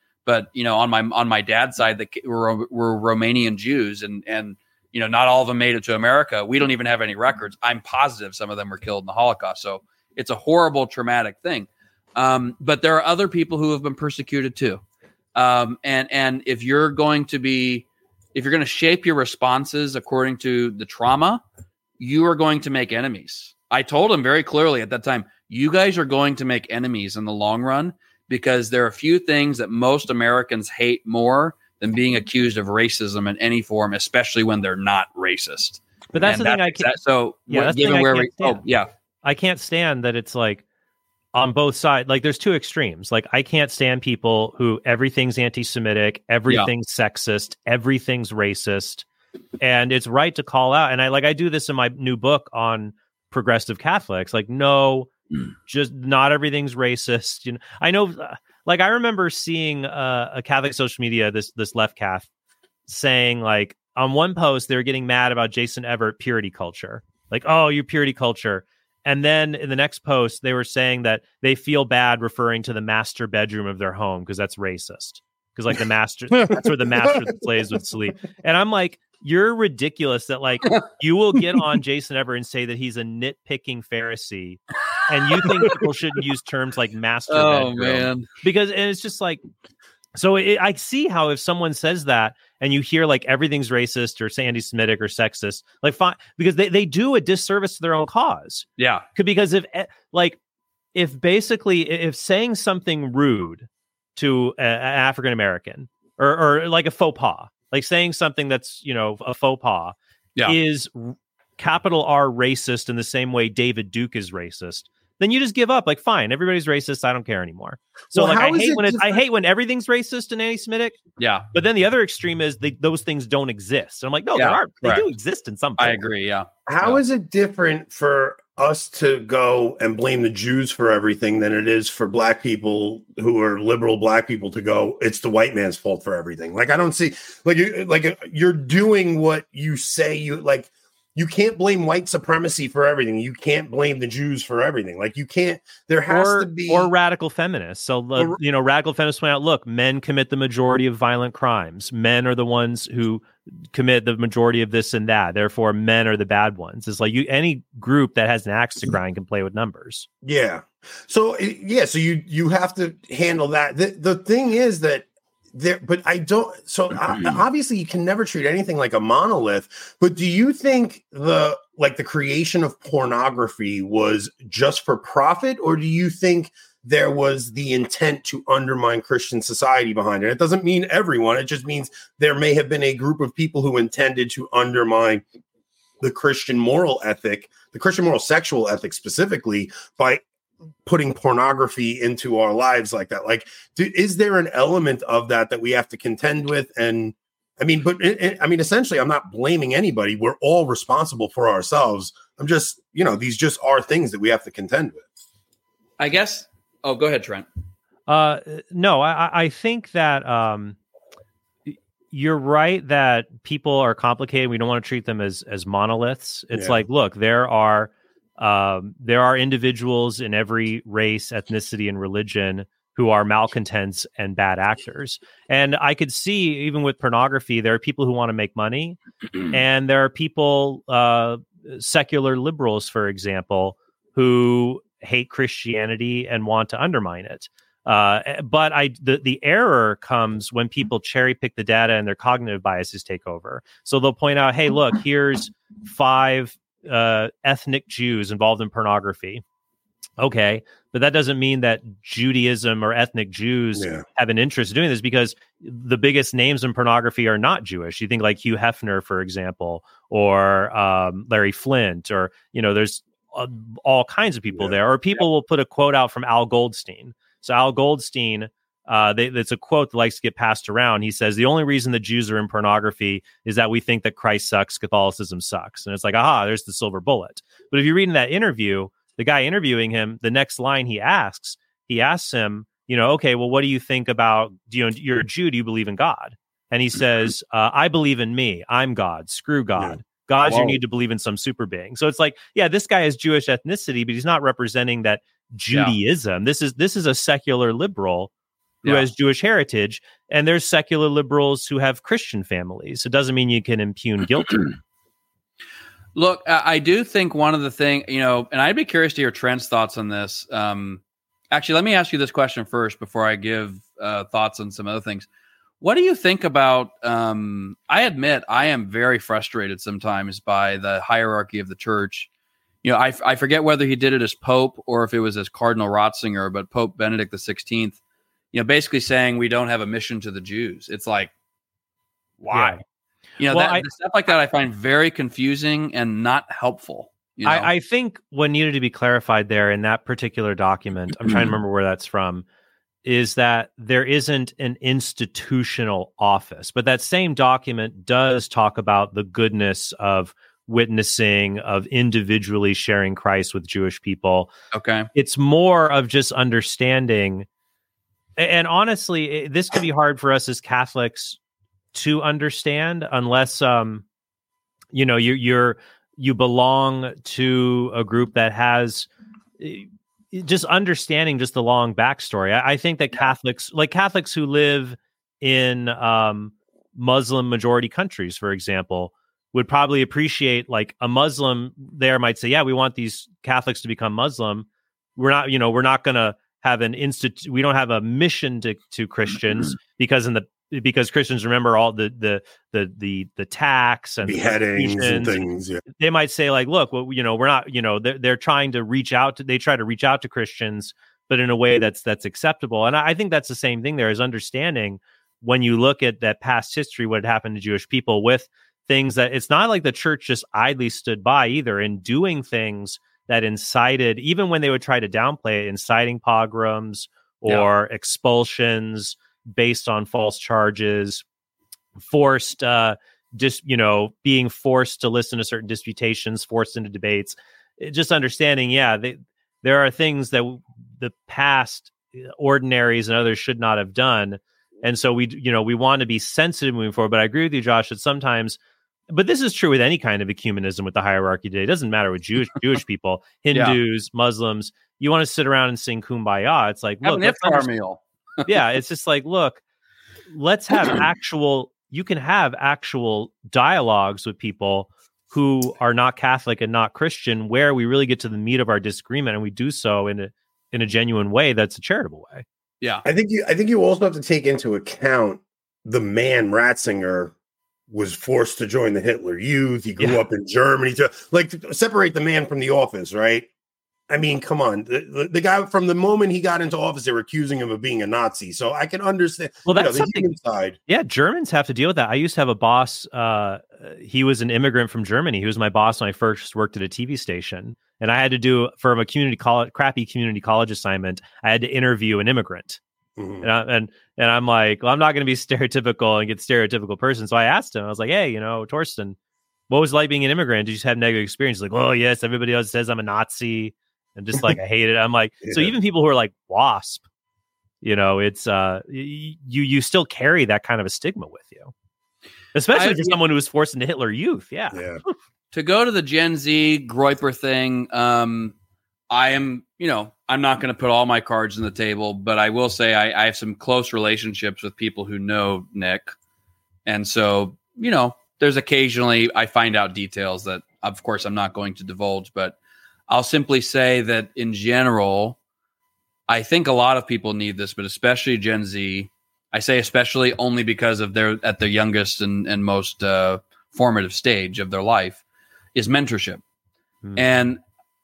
on my dad's side, that were Romanian Jews, and not all of them made it to America. We don't even have any records. I'm positive some of them were killed in the Holocaust. So it's a horrible, traumatic thing. But there are other people who have been persecuted too. And if you're going to shape your responses according to the trauma, you are going to make enemies. I told him very clearly at that time, you guys are going to make enemies in the long run, because there are a few things that most Americans hate more than being accused of racism in any form, especially when they're not racist. But that's the thing I can't. So yeah, given where we, I can't stand that it's like on both sides. Like there's two extremes. Like I can't stand people who everything's anti-Semitic, everything's sexist, everything's racist, and it's right to call out. And I do this in my new book on progressive Catholics. Like, no, just not everything's racist. You know, I know. Like I remember seeing a Catholic social media, this left Cath, saying like on one post they were getting mad about Jason Everett purity culture. Like, oh, you purity culture. And then in the next post, they were saying that they feel bad referring to the master bedroom of their home because that's racist. Because like the master, that's where the master the slaves would sleep. And I'm like, you're ridiculous that like you will get on Jason Everett and say that he's a nitpicking Pharisee, and you think people shouldn't use terms like master bedroom. Man. And it's just like, so I see how if someone says that and you hear like everything's racist or anti-Semitic or sexist, like fine, because they do a disservice to their own cause. Yeah. Because if saying something rude to an African American or like a faux pas, like saying something that's, you know, a faux pas is capital R racist in the same way David Duke is racist, then you just give up. Like, fine, everybody's racist. I don't care anymore. So I hate when everything's racist and anti-Semitic. Yeah. But then the other extreme is those things don't exist. And I'm like, no, they do exist in some form. I agree. Yeah. How is it different for us to go and blame the Jews for everything than it is for black people who are liberal black people to go, it's the white man's fault for everything? Like, I don't see, you're doing what you say you like. You can't blame white supremacy for everything. You can't blame the Jews for everything. Like, you can't. There has to be, or radical feminists. So radical feminists point out, look, men commit the majority of violent crimes. Men are the ones who commit the majority of this and that. Therefore, men are the bad ones. It's like any group that has an axe to grind can play with numbers. Yeah. So you have to handle that. The thing is that. But I don't. So obviously, you can never treat anything like a monolith. But do you think the creation of pornography was just for profit, or do you think there was the intent to undermine Christian society behind it? It doesn't mean everyone. It just means there may have been a group of people who intended to undermine the Christian moral ethic, the Christian moral sexual ethic specifically, by putting pornography into our lives like that. Like, is there an element of that we have to contend with? And I mean, essentially, I'm not blaming anybody. We're all responsible for ourselves. I'm just, these just are things that we have to contend with, I guess. Oh, go ahead, Trent. No, I think that you're right that people are complicated. We don't want to treat them as monoliths. It's like, look, there are individuals in every race, ethnicity, and religion who are malcontents and bad actors. And I could see, even with pornography, there are people who want to make money, and there are people, secular liberals, for example, who hate Christianity and want to undermine it. But the error comes when people cherry pick the data and their cognitive biases take over. So they'll point out, hey, look, here's 5 ethnic Jews involved in pornography. Okay, but that doesn't mean that Judaism or ethnic Jews have an interest in doing this, because the biggest names in pornography are not Jewish. You think like Hugh Hefner, for example, or Larry Flint, or there's all kinds of people there. Or people will put a quote out from Al Goldstein. So Al Goldstein, it's a quote that likes to get passed around. He says, the only reason the Jews are in pornography is that we think that Christ sucks, Catholicism sucks. And it's like, aha, there's the silver bullet. But if you read in that interview, the guy interviewing him, the next line he asks him, okay, well, what do you think about, you're a Jew, do you believe in God? And he says, I believe in me. I'm God. Screw God. Yeah. God's you need to believe in some super being. So it's like, this guy has Jewish ethnicity, but he's not representing that Judaism. This is a secular liberal who has Jewish heritage, and there's secular liberals who have Christian families. It doesn't mean you can impugn guilt. Look, I do think one of the things, and I'd be curious to hear Trent's thoughts on this. Actually, let me ask you this question first before I give thoughts on some other things. What do you think about, I admit I am very frustrated sometimes by the hierarchy of the church. You know, I forget whether he did it as Pope or if it was as Cardinal Ratzinger, but Pope Benedict XVI, basically saying we don't have a mission to the Jews. It's like, why? Yeah. The stuff like that I find very confusing and not helpful. I think what needed to be clarified there in that particular document, I'm trying to remember where that's from, is that there isn't an institutional office. But that same document does talk about the goodness of witnessing, of individually sharing Christ with Jewish people. Okay. It's more of just understanding. And honestly, this can be hard for us as Catholics to understand unless, you belong to a group that has just understanding just the long backstory. I think that Catholics who live in Muslim majority countries, for example, would probably appreciate, like, a Muslim there might say, yeah, we want these Catholics to become Muslim. We're not going to have we don't have a mission to Christians because Christians remember all the tax and beheadings and things. Yeah. They might say, like, look, well, we're not, they're trying to reach out to Christians, but in a way that's acceptable. And I think that's the same thing there, is understanding when you look at that past history, what had happened to Jewish people with things that it's not like the church just idly stood by either in doing things that incited, even when they would try to downplay it, inciting pogroms or expulsions based on false charges, forced, being forced to listen to certain disputations, forced into debates. Just understanding, there are things that the past ordinaries and others should not have done. And so we want to be sensitive moving forward. But I agree with you, Josh, that sometimes, but this is true with any kind of ecumenism with the hierarchy today. It doesn't matter with Jewish people, Hindus, Muslims. You want to sit around and sing Kumbaya. It's like, look, have an iftar meal. It's just like, look, let's have you can have actual dialogues with people who are not Catholic and not Christian, where we really get to the meat of our disagreement, and we do so in a genuine way that's a charitable way. Yeah. I think you also have to take into account the man Ratzinger was forced to join the Hitler Youth. He grew up in Germany to separate the man from the office, right? I mean, come on. The guy, from the moment he got into office, they were accusing him of being a Nazi. So I can understand. Well, that's something. Yeah, Germans have to deal with that. I used to have a boss. He was an immigrant from Germany. He was my boss when I first worked at a TV station. And I had to do, for a crappy community college assignment, I had to interview an immigrant. Mm-hmm. And I'm like, well, I'm not going to be stereotypical and get stereotypical person. So I asked him, I was like, hey, Torsten, what was it like being an immigrant? Did you just have negative experience? He's like, oh, yes, everybody else says I'm a Nazi. And just like, I hate it. I'm like, so even people who are like WASP, it's you still carry that kind of a stigma with you, especially for someone who was forced into Hitler Youth. Yeah. To go to the Gen Z Groyper thing, I am, I'm not going to put all my cards on the table, but I will say I have some close relationships with people who know Nick. And so, there's occasionally I find out details that, of course, I'm not going to divulge, but I'll simply say that in general, I think a lot of people need this, but especially Gen Z. I say especially only because of they're at their youngest and most formative stage of their life, is mentorship. And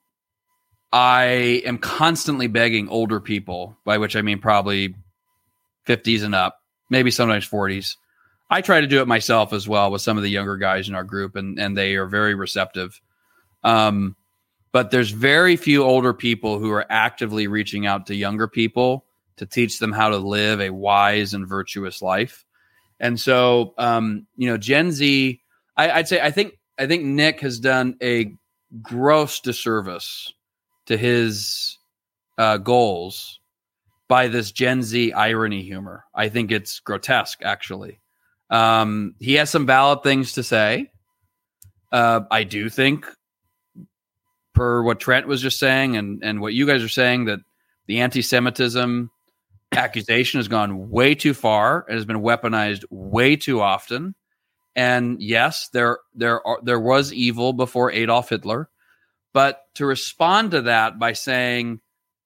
I am constantly begging older people, by which I mean probably 50s and up, maybe sometimes 40s. I try to do it myself as well with some of the younger guys in our group, and they are very receptive. But there's very few older people who are actively reaching out to younger people to teach them how to live a wise and virtuous life. And so, Gen Z, I'd say, I think Nick has done a gross disservice to his goals by this Gen Z irony humor. I think it's grotesque, actually. He has some valid things to say. I do think, per what Trent was just saying and what you guys are saying, that the anti-Semitism accusation has gone way too far. It has been weaponized way too often. And yes, there was evil before Adolf Hitler. But to respond to that by saying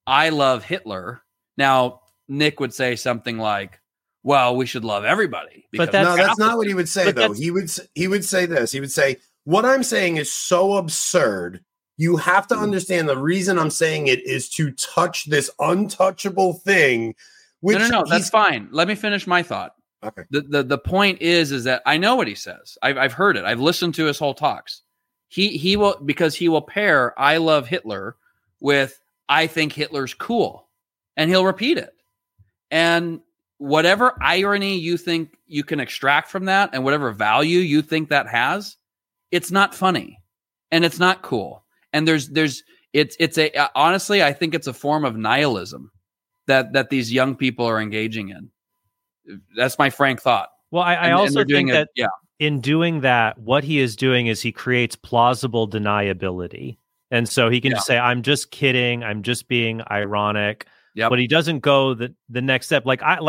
I love Hitler. Now, Nick would say something like, well, we should love everybody. But that's not what he would say, though. He would say this. He would say, what I'm saying is so absurd. You have to understand the reason I'm saying it is to touch this untouchable thing. Which no, that's fine. Let me finish my thought. Okay. The point is that I know what he says. I've heard it. I've listened to his whole talks. He will pair I love Hitler with I think Hitler's cool, and he'll repeat it. And whatever irony you think you can extract from that, and whatever value you think that has, it's not funny, and it's not cool. And honestly, I think it's a form of nihilism that these young people are engaging in. That's my frank thought. Well, I also think that in doing that, what he is doing is he creates plausible deniability. And so he can just say, I'm just kidding. I'm just being ironic. Yep. But he doesn't go the next step. What I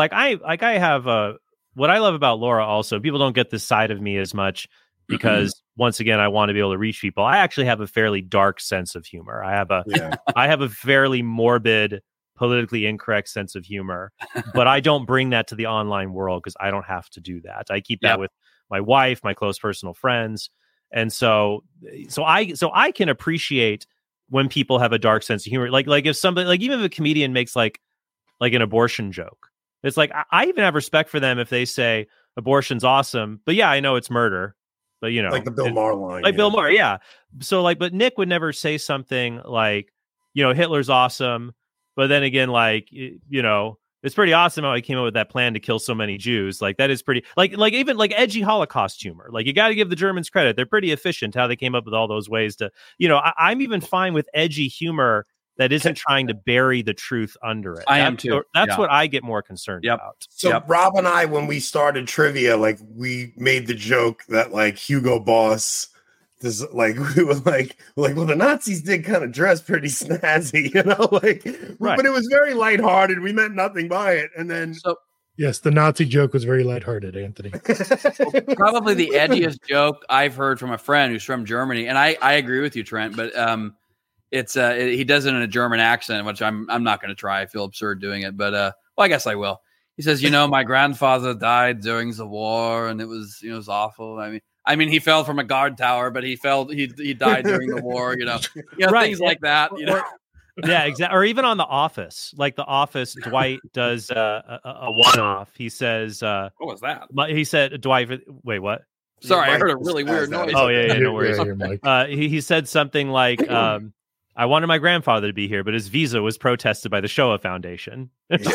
love about Laura also, people don't get this side of me as much because once again, I want to be able to reach people. I actually have a fairly dark sense of humor. I have a fairly morbid, politically incorrect sense of humor, but I don't bring that to the online world because I don't have to do that. I keep that with my wife, my close personal friends. And so I can appreciate when people have a dark sense of humor. Like if somebody, like even if a comedian makes like an abortion joke, it's like, I even have respect for them if they say abortion's awesome, but yeah, I know it's murder, but like the Bill Maher line, Bill Maher. Yeah. So but Nick would never say something like, Hitler's awesome. But then again, it's pretty awesome how he came up with that plan to kill so many Jews. Like that is pretty even edgy Holocaust humor. Like you got to give the Germans credit. They're pretty efficient how they came up with all those ways to, I'm even fine with edgy humor that isn't trying to bury the truth under it. I am too. That's what I get more concerned about. So Rob and I, when we started trivia, we made the joke that Hugo Boss, we were well, the Nazis did kind of dress pretty snazzy, right. But it was very lighthearted. We meant nothing by it. And then, yes, the Nazi joke was very lighthearted, Anthony. Probably the edgiest joke I've heard from a friend who's from Germany, and I agree with you, Trent. But he does it in a German accent, which I'm not going to try. I feel absurd doing it, but I guess I will. He says, my grandfather died during the war, and it was awful. I mean, he fell from a guard tower, but he died during the war, right. Things like that, Yeah, exactly. Or even on The Office, The Office, Dwight does a one-off. He says, what was that? He said, Dwight, wait, what? Sorry, I heard a really weird noise. Oh, yeah, no worries. He said something like, I wanted my grandfather to be here, but his visa was protested by the Shoah Foundation. But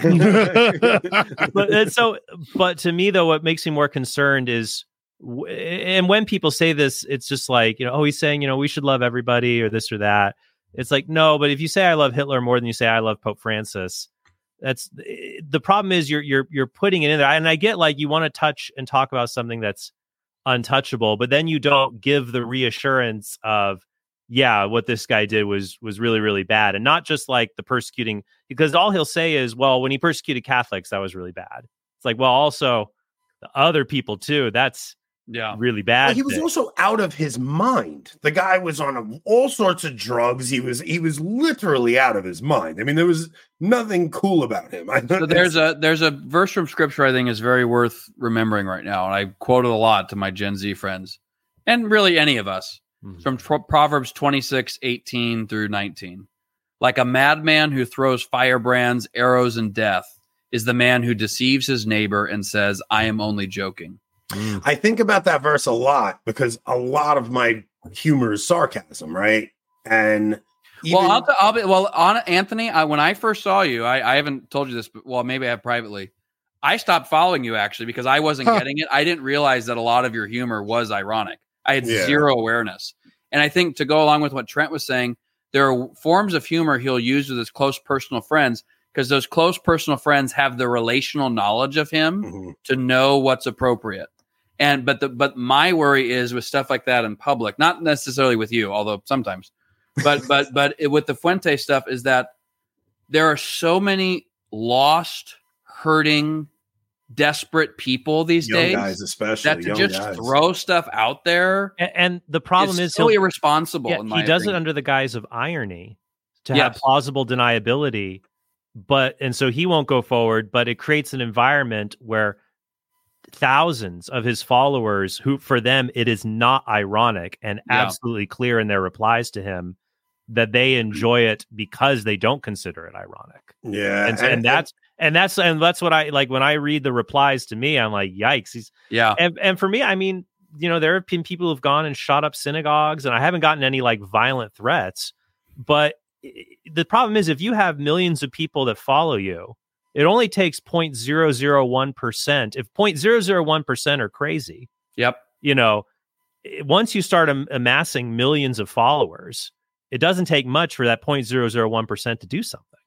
to me, though, what makes me more concerned is, and when people say this, it's just he's saying, we should love everybody or this or that. It's like, no, but if you say I love Hitler more than you say I love Pope Francis, that's the problem is you're putting it in there. And I get you want to touch and talk about something that's untouchable, but then you don't give the reassurance of, what this guy did was really, really bad. And not just the persecuting, because all he'll say is, well, when he persecuted Catholics, that was really bad. It's well, also the other people too, that's really bad. Well, he was also out of his mind. The guy was on all sorts of drugs. He was literally out of his mind. I mean, there was nothing cool about him. So there's a verse from scripture I think is very worth remembering right now, and I quote it a lot to my Gen Z friends, and really any of us. From Proverbs 26:18 through 19. Like a madman who throws firebrands, arrows, and death is the man who deceives his neighbor and says, I am only joking. I think about that verse a lot because a lot of my humor is sarcasm, right? And Anthony, when I first saw you, I haven't told you this, but maybe I have privately. I stopped following you actually because I wasn't getting it. I didn't realize that a lot of your humor was ironic. I had zero awareness. And I think to go along with what Trent was saying, there are forms of humor he'll use with his close personal friends because those close personal friends have the relational knowledge of him to know what's appropriate. But my worry is with stuff like that in public, not necessarily with you, although sometimes, but with the Fuente stuff is that there are so many lost, hurting, desperate people these young days, guys especially, that to just throw stuff out there, and the problem is so irresponsible. He does it under the guise of irony to have plausible deniability. And so he won't go forward, but it creates an environment where thousands of his followers, who for them it is not ironic and absolutely clear in their replies to him that they enjoy it because they don't consider it ironic. Yeah. And that's what I like when I read the replies to me. I'm like, yikes. And for me, I mean, there have been people who've gone and shot up synagogues, and I haven't gotten any like violent threats, but the problem is if you have millions of people that follow you, it only takes 0.001%. If 0.001% are crazy, once you start amassing millions of followers, it doesn't take much for that 0.001% to do something.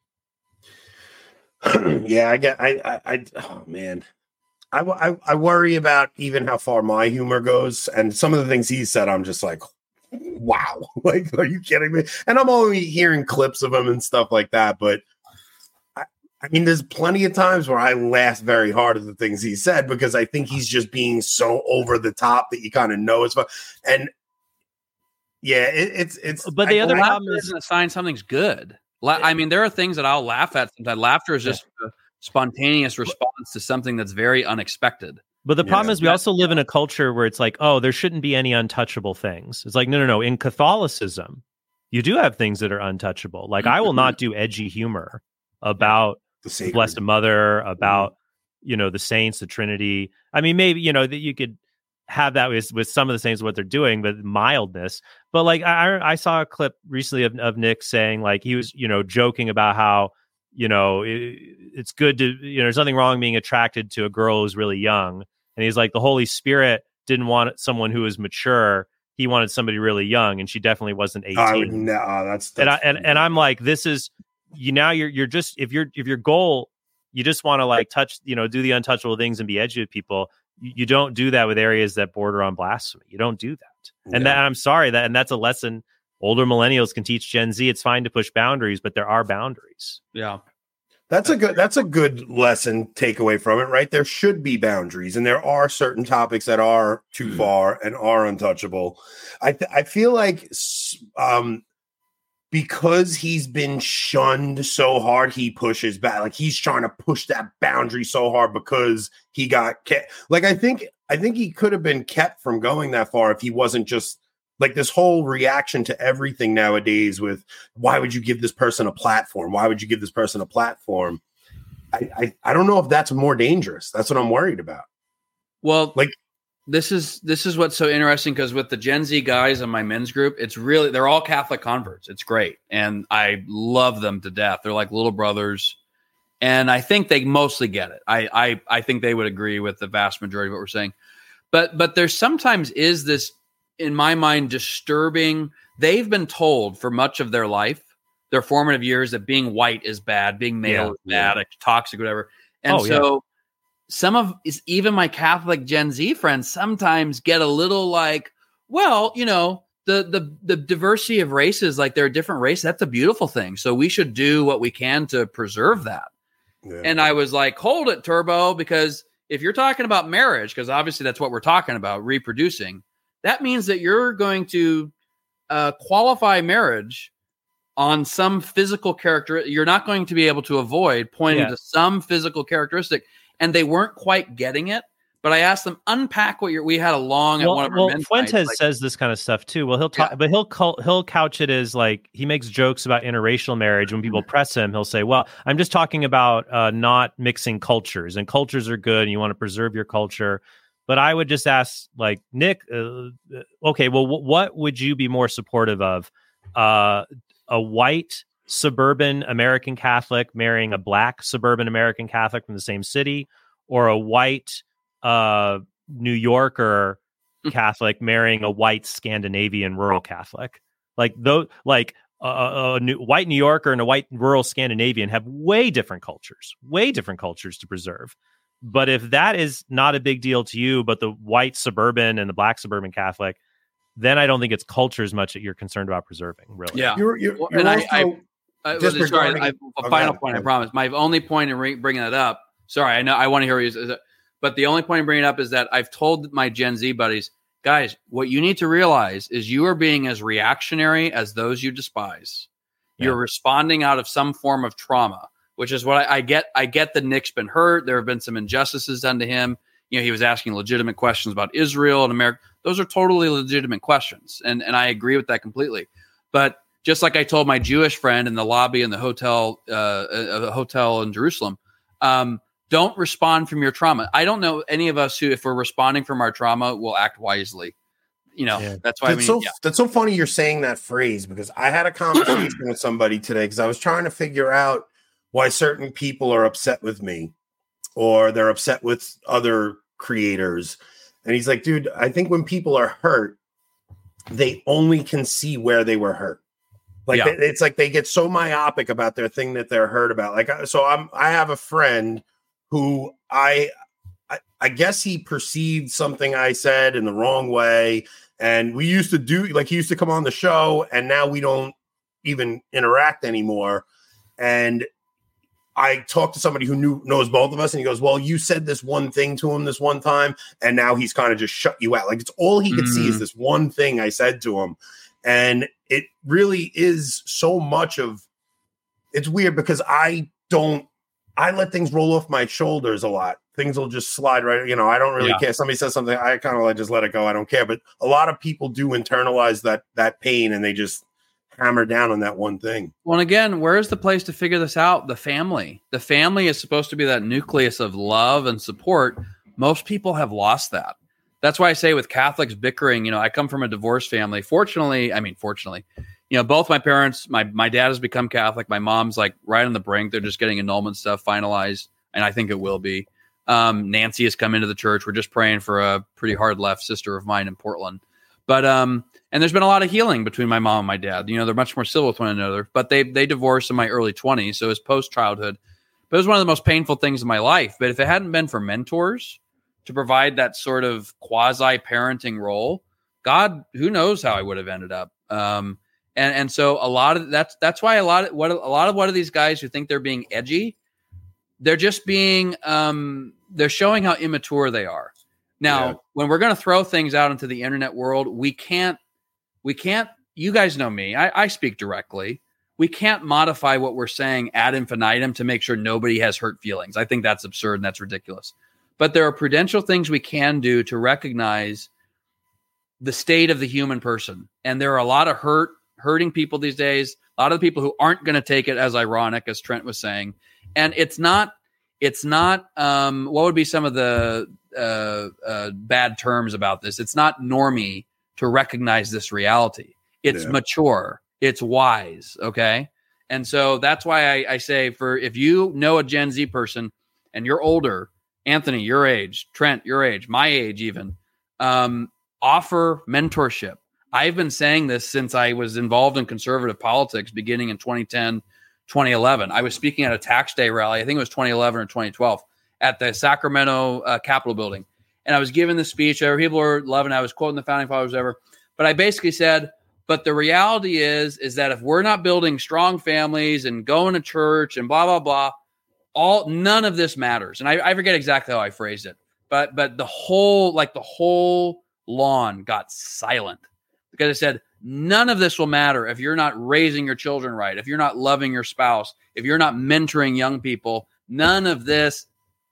Oh man. I worry about even how far my humor goes, and some of the things he said, I'm just like, wow, like, are you kidding me? And I'm only hearing clips of him and stuff like that, but I mean, there's plenty of times where I laugh very hard at the things he said because I think he's just being so over the top that you kind of know it's fun. And it's. But the other problem is a sign something's good. I mean, there are things that I'll laugh at sometimes. Laughter is just a spontaneous response to something that's very unexpected. But the problem is we also live in a culture where it's like, oh, there shouldn't be any untouchable things. It's like, no. In Catholicism, you do have things that are untouchable. Like I will not do edgy humor about the Blessed Mother, about, the saints, the Trinity. I mean, maybe, that you could have that with some of the saints, what they're doing, but mildness. But like, I saw a clip recently of Nick saying like, he was, joking about how, it's good to, there's nothing wrong being attracted to a girl who's really young. And he's like, the Holy Spirit didn't want someone who was mature. He wanted somebody really young, and she definitely wasn't 18. That's and I'm like, this is, you're just, if your goal, you just want to like touch, do the untouchable things and be edgy with people. You don't do that with areas that border on blasphemy. You don't do that. And I'm sorry and that's a lesson older millennials can teach Gen Z. It's fine to push boundaries, but there are boundaries. Yeah. That's a good lesson takeaway from it, right? There should be boundaries, and there are certain topics that are too far and are untouchable. I feel like because he's been shunned so hard, he pushes back. Like he's trying to push that boundary so hard because he got kept. Like I think he could have been kept from going that far if he wasn't just like this whole reaction to everything nowadays with why would you give this person a platform? Why would you give this person a platform? I don't know if that's more dangerous. That's what I'm worried about. Well, like this is what's so interesting, because with the Gen Z guys in my men's group, it's really, they're all Catholic converts. It's great. And I love them to death. They're like little brothers. And I think they mostly get it. I think they would agree with the vast majority of what we're saying. But there's sometimes is this, in my mind, disturbing. They've been told for much of their life, their formative years, that being white is bad, being male is bad, toxic, whatever. And some of even my Catholic Gen Z friends sometimes get a little like, well, the diversity of races, like there are different races. That's a beautiful thing. So we should do what we can to preserve that. Yeah. And I was like, hold it, Turbo, because if you're talking about marriage, because obviously that's what we're talking about, reproducing, that means that you're going to qualify marriage on some physical character. You're not going to be able to avoid pointing to some physical characteristic. And they weren't quite getting it. But I asked them, unpack what we had a long at one of our men's Fuentes nights, says this kind of stuff too. Well, he'll talk, but he'll couch it as like, he makes jokes about interracial marriage. When people press him, he'll say, well, I'm just talking about not mixing cultures, and cultures are good and you want to preserve your culture. But I would just ask, like, Nick, okay, well, what would you be more supportive of? A white suburban American Catholic marrying a black suburban American Catholic from the same city, or a white New Yorker Catholic marrying a white Scandinavian rural Catholic? Like those, like white New Yorker and a white rural Scandinavian have way different cultures to preserve. But if that is not a big deal to you, but the white suburban and the black suburban Catholic, then I don't think it's culture as much that you're concerned about preserving, really. Yeah. Final point, I promise. My only point in bringing that up, sorry, I know I want to hear you, but the only point in bringing it up is that I've told my Gen Z buddies, guys, what you need to realize is you are being as reactionary as those you despise. You're responding out of some form of trauma, which is what I get. I get that Nick's been hurt. There have been some injustices done to him. He was asking legitimate questions about Israel and America. Those are totally legitimate questions. And I agree with that completely. But just like I told my Jewish friend in the lobby in the hotel in Jerusalem, don't respond from your trauma. I don't know any of us who, if we're responding from our trauma, will act wisely. That's why that's so funny you're saying that phrase, because I had a conversation with somebody today because I was trying to figure out why certain people are upset with me or they're upset with other creators. And he's like, dude, I think when people are hurt, they only can see where they were hurt. It's like they get so myopic about their thing that they're hurt about. I have a friend who I guess he perceived something I said in the wrong way. And we used to he used to come on the show, and now we don't even interact anymore. And I talked to somebody who knows both of us, and he goes, well, you said this one thing to him this one time, and now he's kind of just shut you out. Like, it's all he could see is this one thing I said to him. And it really is so much of, it's weird because I let things roll off my shoulders a lot. Things will just slide right. I don't really care. Somebody says something, I kind of just let it go. I don't care. But a lot of people do internalize that pain, and they just hammer down on that one thing. Well, and again, where's the place to figure this out? The family. The family is supposed to be that nucleus of love and support. Most people have lost that. That's why I say with Catholics bickering, I come from a divorced family. Fortunately, both my parents, my dad has become Catholic. My mom's like right on the brink. They're just getting annulment stuff finalized, and I think it will be. Nancy has come into the church. We're just praying for a pretty hard left sister of mine in Portland. But and there's been a lot of healing between my mom and my dad. They're much more civil with one another. But they divorced in my early 20s, so it was post-childhood. But it was one of the most painful things in my life. But if it hadn't been for mentors to provide that sort of quasi-parenting role, God, who knows how I would have ended up. And so a lot of that's why a lot of these guys who think they're being edgy, they're just being they're showing how immature they are. Now, when we're going to throw things out into the internet world, we can't, you guys know me, I speak directly. We can't modify what we're saying ad infinitum to make sure nobody has hurt feelings. I think that's absurd and that's ridiculous. But there are prudential things we can do to recognize the state of the human person. And there are a lot of hurting people these days, a lot of the people who aren't going to take it as ironic, as Trent was saying. And it's not what would be some of the bad terms about this? It's not normie to recognize this reality. It's mature. It's wise. Okay. And so that's why I say, if you know a Gen Z person and you're older, Anthony, your age, Trent, your age, my age, even, offer mentorship. I've been saying this since I was involved in conservative politics beginning in 2010, 2011. I was speaking at a tax day rally. I think it was 2011 or 2012 at the Sacramento Capitol building. And I was giving the speech. People were loving it. I was quoting the founding fathers, whatever. But I basically said, but the reality is that if we're not building strong families and going to church and blah, blah, blah, none of this matters. And I forget exactly how I phrased it, but the whole lawn got silent because I said, none of this will matter if you're not raising your children right, if you're not loving your spouse, if you're not mentoring young people, none of this,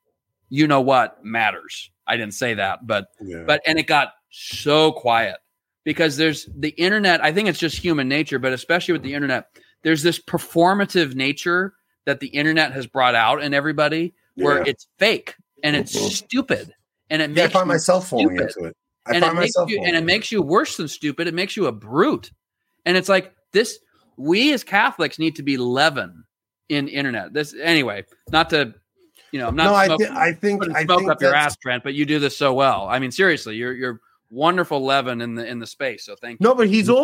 matters. I didn't say that, but it got so quiet because there's the internet. I think it's just human nature, but especially with the internet, there's this performative nature that the internet has brought out in everybody where it's fake and it's stupid. And it makes I find myself falling into it. It makes you worse than stupid. It makes you a brute. And it's like this, we as Catholics need to be leaven in internet. This anyway, not to, I'm not I think up your ass, Trent, but you do this so well. I mean, seriously, you're wonderful leaven in the space. So thank you. No, but he's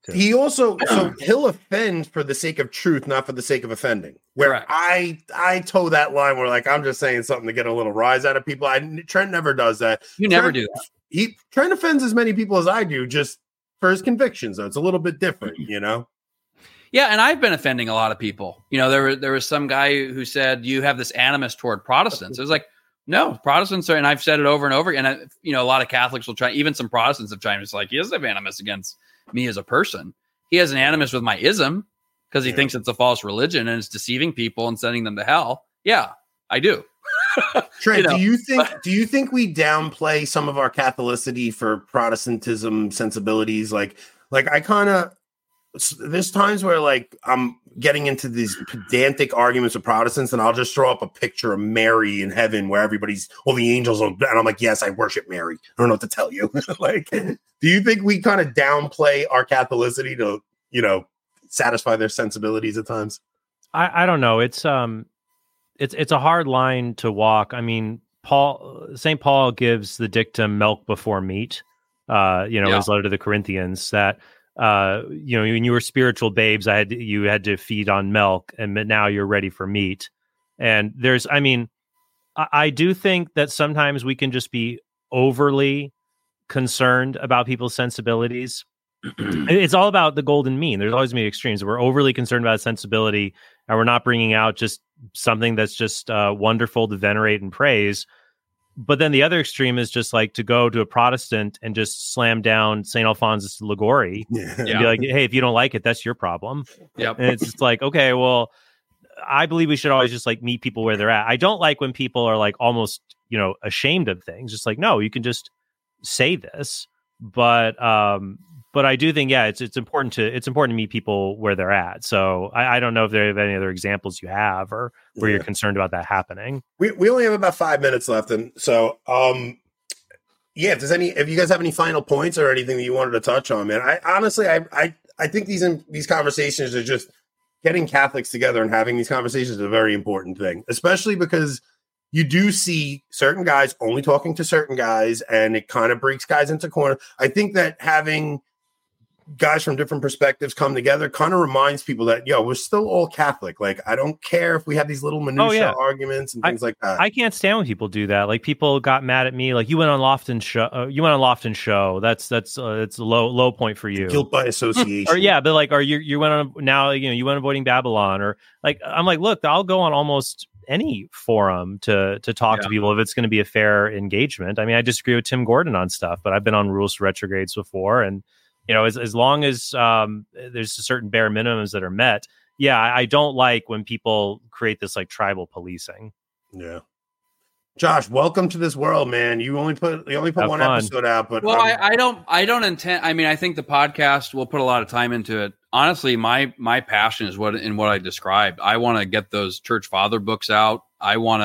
he'll offend for the sake of truth, not for the sake of offending. Where Correct. I toe that line where I'm just saying something to get a little rise out of people. Trent never does that. Never do that. Trent offends as many people as I do, just for his convictions. Though it's a little bit different, Yeah, and I've been offending a lot of people. There was some guy who said you have this animus toward Protestants. It was like, no, Protestants are, and I've said it over and over again. A lot of Catholics will try, even some Protestants have tried. It's like, he doesn't have animus against me as a person. He has an animus with my ism. because he thinks it's a false religion and it's deceiving people and sending them to hell. Yeah, I do. Trent, do you think we downplay some of our Catholicity for Protestantism sensibilities? Like I kind of, there's times where like I'm getting into these pedantic arguments with Protestants, and I'll just throw up a picture of Mary in heaven where all the angels are, and I'm like, yes, I worship Mary. I don't know what to tell you. Like, do you think we kind of downplay our Catholicity to, satisfy their sensibilities at times? I don't know. It's a hard line to walk. I mean, St. Paul gives the dictum "milk before meat." His letter to the Corinthians, that when you were spiritual babes, you had to feed on milk, and now you're ready for meat. And I do think that sometimes we can just be overly concerned about people's sensibilities. It's all about the golden mean. There's always going to be extremes. We're overly concerned about sensibility, and we're not bringing out just something that's just wonderful to venerate and praise. But then the other extreme is just like to go to a Protestant and just slam down St. Alphonsus Liguori and be like, hey, if you don't like it, that's your problem. Yep. And it's just like, okay, well, I believe we should always just like meet people where they're at. I don't like when people are like almost, ashamed of things. Just like, no, you can just say this. But I do think, it's important to meet people where they're at. So I don't know if there are any other examples you have or where you're concerned about that happening. We only have about 5 minutes left, and so if you guys have any final points or anything that you wanted to touch on, man, I think these conversations are just getting Catholics together and having these conversations is a very important thing, especially because you do see certain guys only talking to certain guys, and it kind of breaks guys into corners. I think that having guys from different perspectives come together kind of reminds people that, we're still all Catholic. Like, I don't care if we have these little minutia arguments and things like that. I can't stand when people do that. Like, people got mad at me. Like, you went on Lofton show. That's it's a low point for you. Guilt by association. You went on now. You went avoiding Babylon, or like, I'm like, look, I'll go on almost any forum to talk to people if it's going to be a fair engagement. I mean, I disagree with Tim Gordon on stuff, but I've been on Rules for Retrogrades before, and as long as there's certain bare minimums that are met. I don't like when people create this like tribal policing. Yeah. Josh, welcome to this world, man. You only put one episode out, but I don't intend. I mean, I think the podcast will put a lot of time into it. Honestly, my passion is what I described. I want to get those church father books out. I want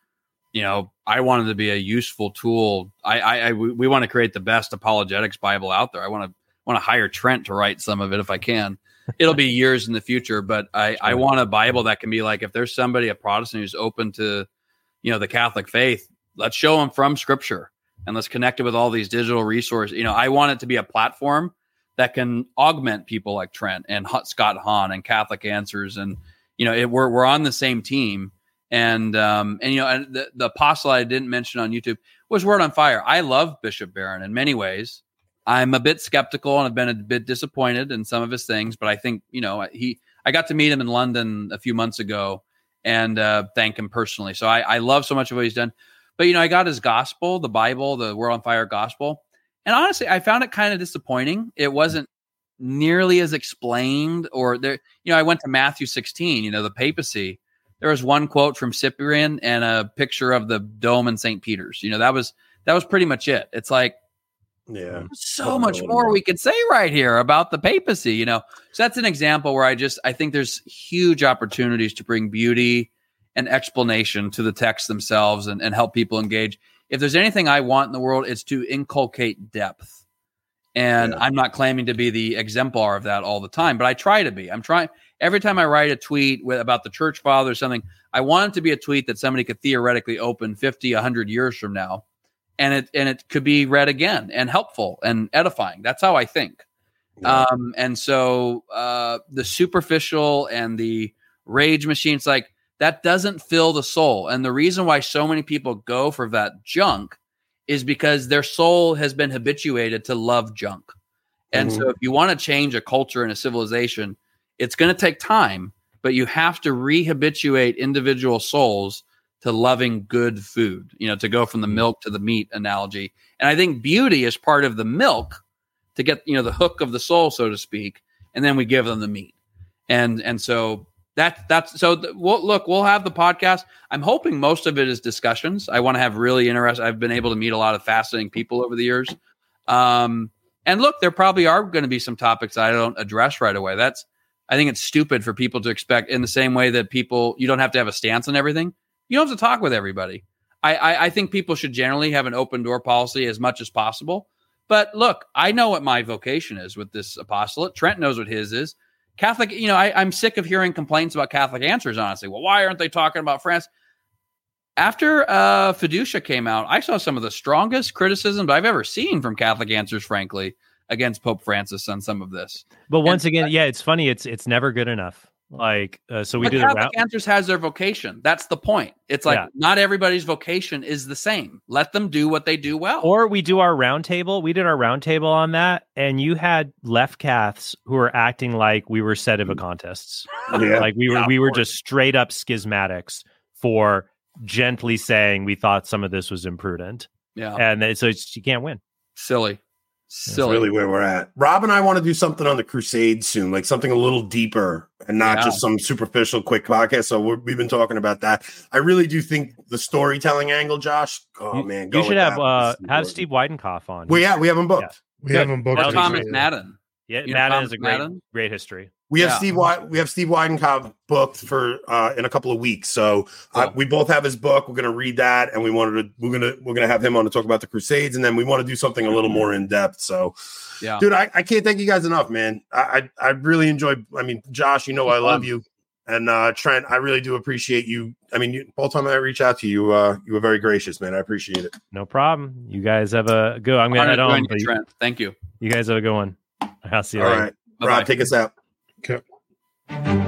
to, I wanted to be a useful tool. We want to create the best apologetics Bible out there. I want to hire Trent to write some of it if I can. It'll be years in the future, but I want a Bible that can be like, if there's somebody, a Protestant who's open to, the Catholic faith, let's show them from Scripture and let's connect it with all these digital resources. I want it to be a platform that can augment people like Trent and Scott Hahn and Catholic Answers. And, we're on the same team. And the apostle I didn't mention on YouTube was Word on Fire. I love Bishop Barron in many ways. I'm a bit skeptical and I've been a bit disappointed in some of his things, but I think, I got to meet him in London a few months ago and thank him personally. So I love so much of what he's done. But, I got his gospel, the Bible, the Word on Fire gospel. And honestly, I found it kind of disappointing. It wasn't nearly as explained I went to Matthew 16, the papacy. There was one quote from Cyprian and a picture of the dome in St. Peter's. That was pretty much it. It's like, so much more we could say right here about the papacy, So that's an example where I think there's huge opportunities to bring beauty and explanation to the texts themselves and help people engage. If there's anything I want in the world, it's to inculcate depth. And I'm not claiming to be the exemplar of that all the time, but I try to be. I'm trying. Every time I write a tweet about the church father or something, I want it to be a tweet that somebody could theoretically open 50, 100 years from now. And it could be read again and helpful and edifying. That's how I think. Yeah. And so the superficial and the rage machines, like, that doesn't fill the soul. And the reason why so many people go for that junk is because their soul has been habituated to love junk. And so if you want to change a culture and a civilization, it's going to take time, but you have to rehabituate individual souls to loving good food, to go from the milk to the meat analogy. And I think beauty is part of the milk to get, the hook of the soul, so to speak. And then we give them the meat. And so we'll have the podcast. I'm hoping most of it is discussions. I want to have really interesting. I've been able to meet a lot of fascinating people over the years. And look, there probably are going to be some topics that I don't address right away. I think it's stupid for people to expect, in the same way that you don't have to have a stance on everything. You don't have to talk with everybody. I think people should generally have an open door policy as much as possible. But look, I know what my vocation is with this apostolate. Trent knows what his is. Catholic, I'm sick of hearing complaints about Catholic Answers, honestly. Well, why aren't they talking about France? After Fiducia came out, I saw some of the strongest criticisms I've ever seen from Catholic Answers, frankly, against Pope Francis on some of this. But once again, it's funny. It's never good enough. Like, so we do the Catholic Answers has their vocation. That's the point. It's like not everybody's vocation is the same. Let them do what they do well. Or we do our roundtable. We did our roundtable on that, and you had left Caths who were acting like we were sedevacantists. Like we were just straight up schismatics for gently saying we thought some of this was imprudent. Yeah, and so you can't win. Silly. That's really where we're at. Rob and I want to do something on the Crusades soon, like something a little deeper and not just some superficial quick podcast. So we've been talking about that. I really do think the storytelling angle, Josh. Oh man, you should have Steve Weidenkopf on. We have him booked. Yeah. We have him booked. Thomas Madden. Yeah, Madden is a great history. We have Steve Weidenkopf booked for in a couple of weeks. So we both have his book. We're going to read that, and we're going to have him on to talk about the Crusades, and then we want to do something a little more in depth. So, dude, I can't thank you guys enough, man. I really enjoyed. I mean, Josh, I love you, and Trent, I really do appreciate you. I mean, both time I reach out to you, you were very gracious, man. I appreciate it. No problem. You guys have a good. I'm going to head on. Trent, thank you. You guys have a good one. I'll see you later. All right, Rob, take us out. Okay.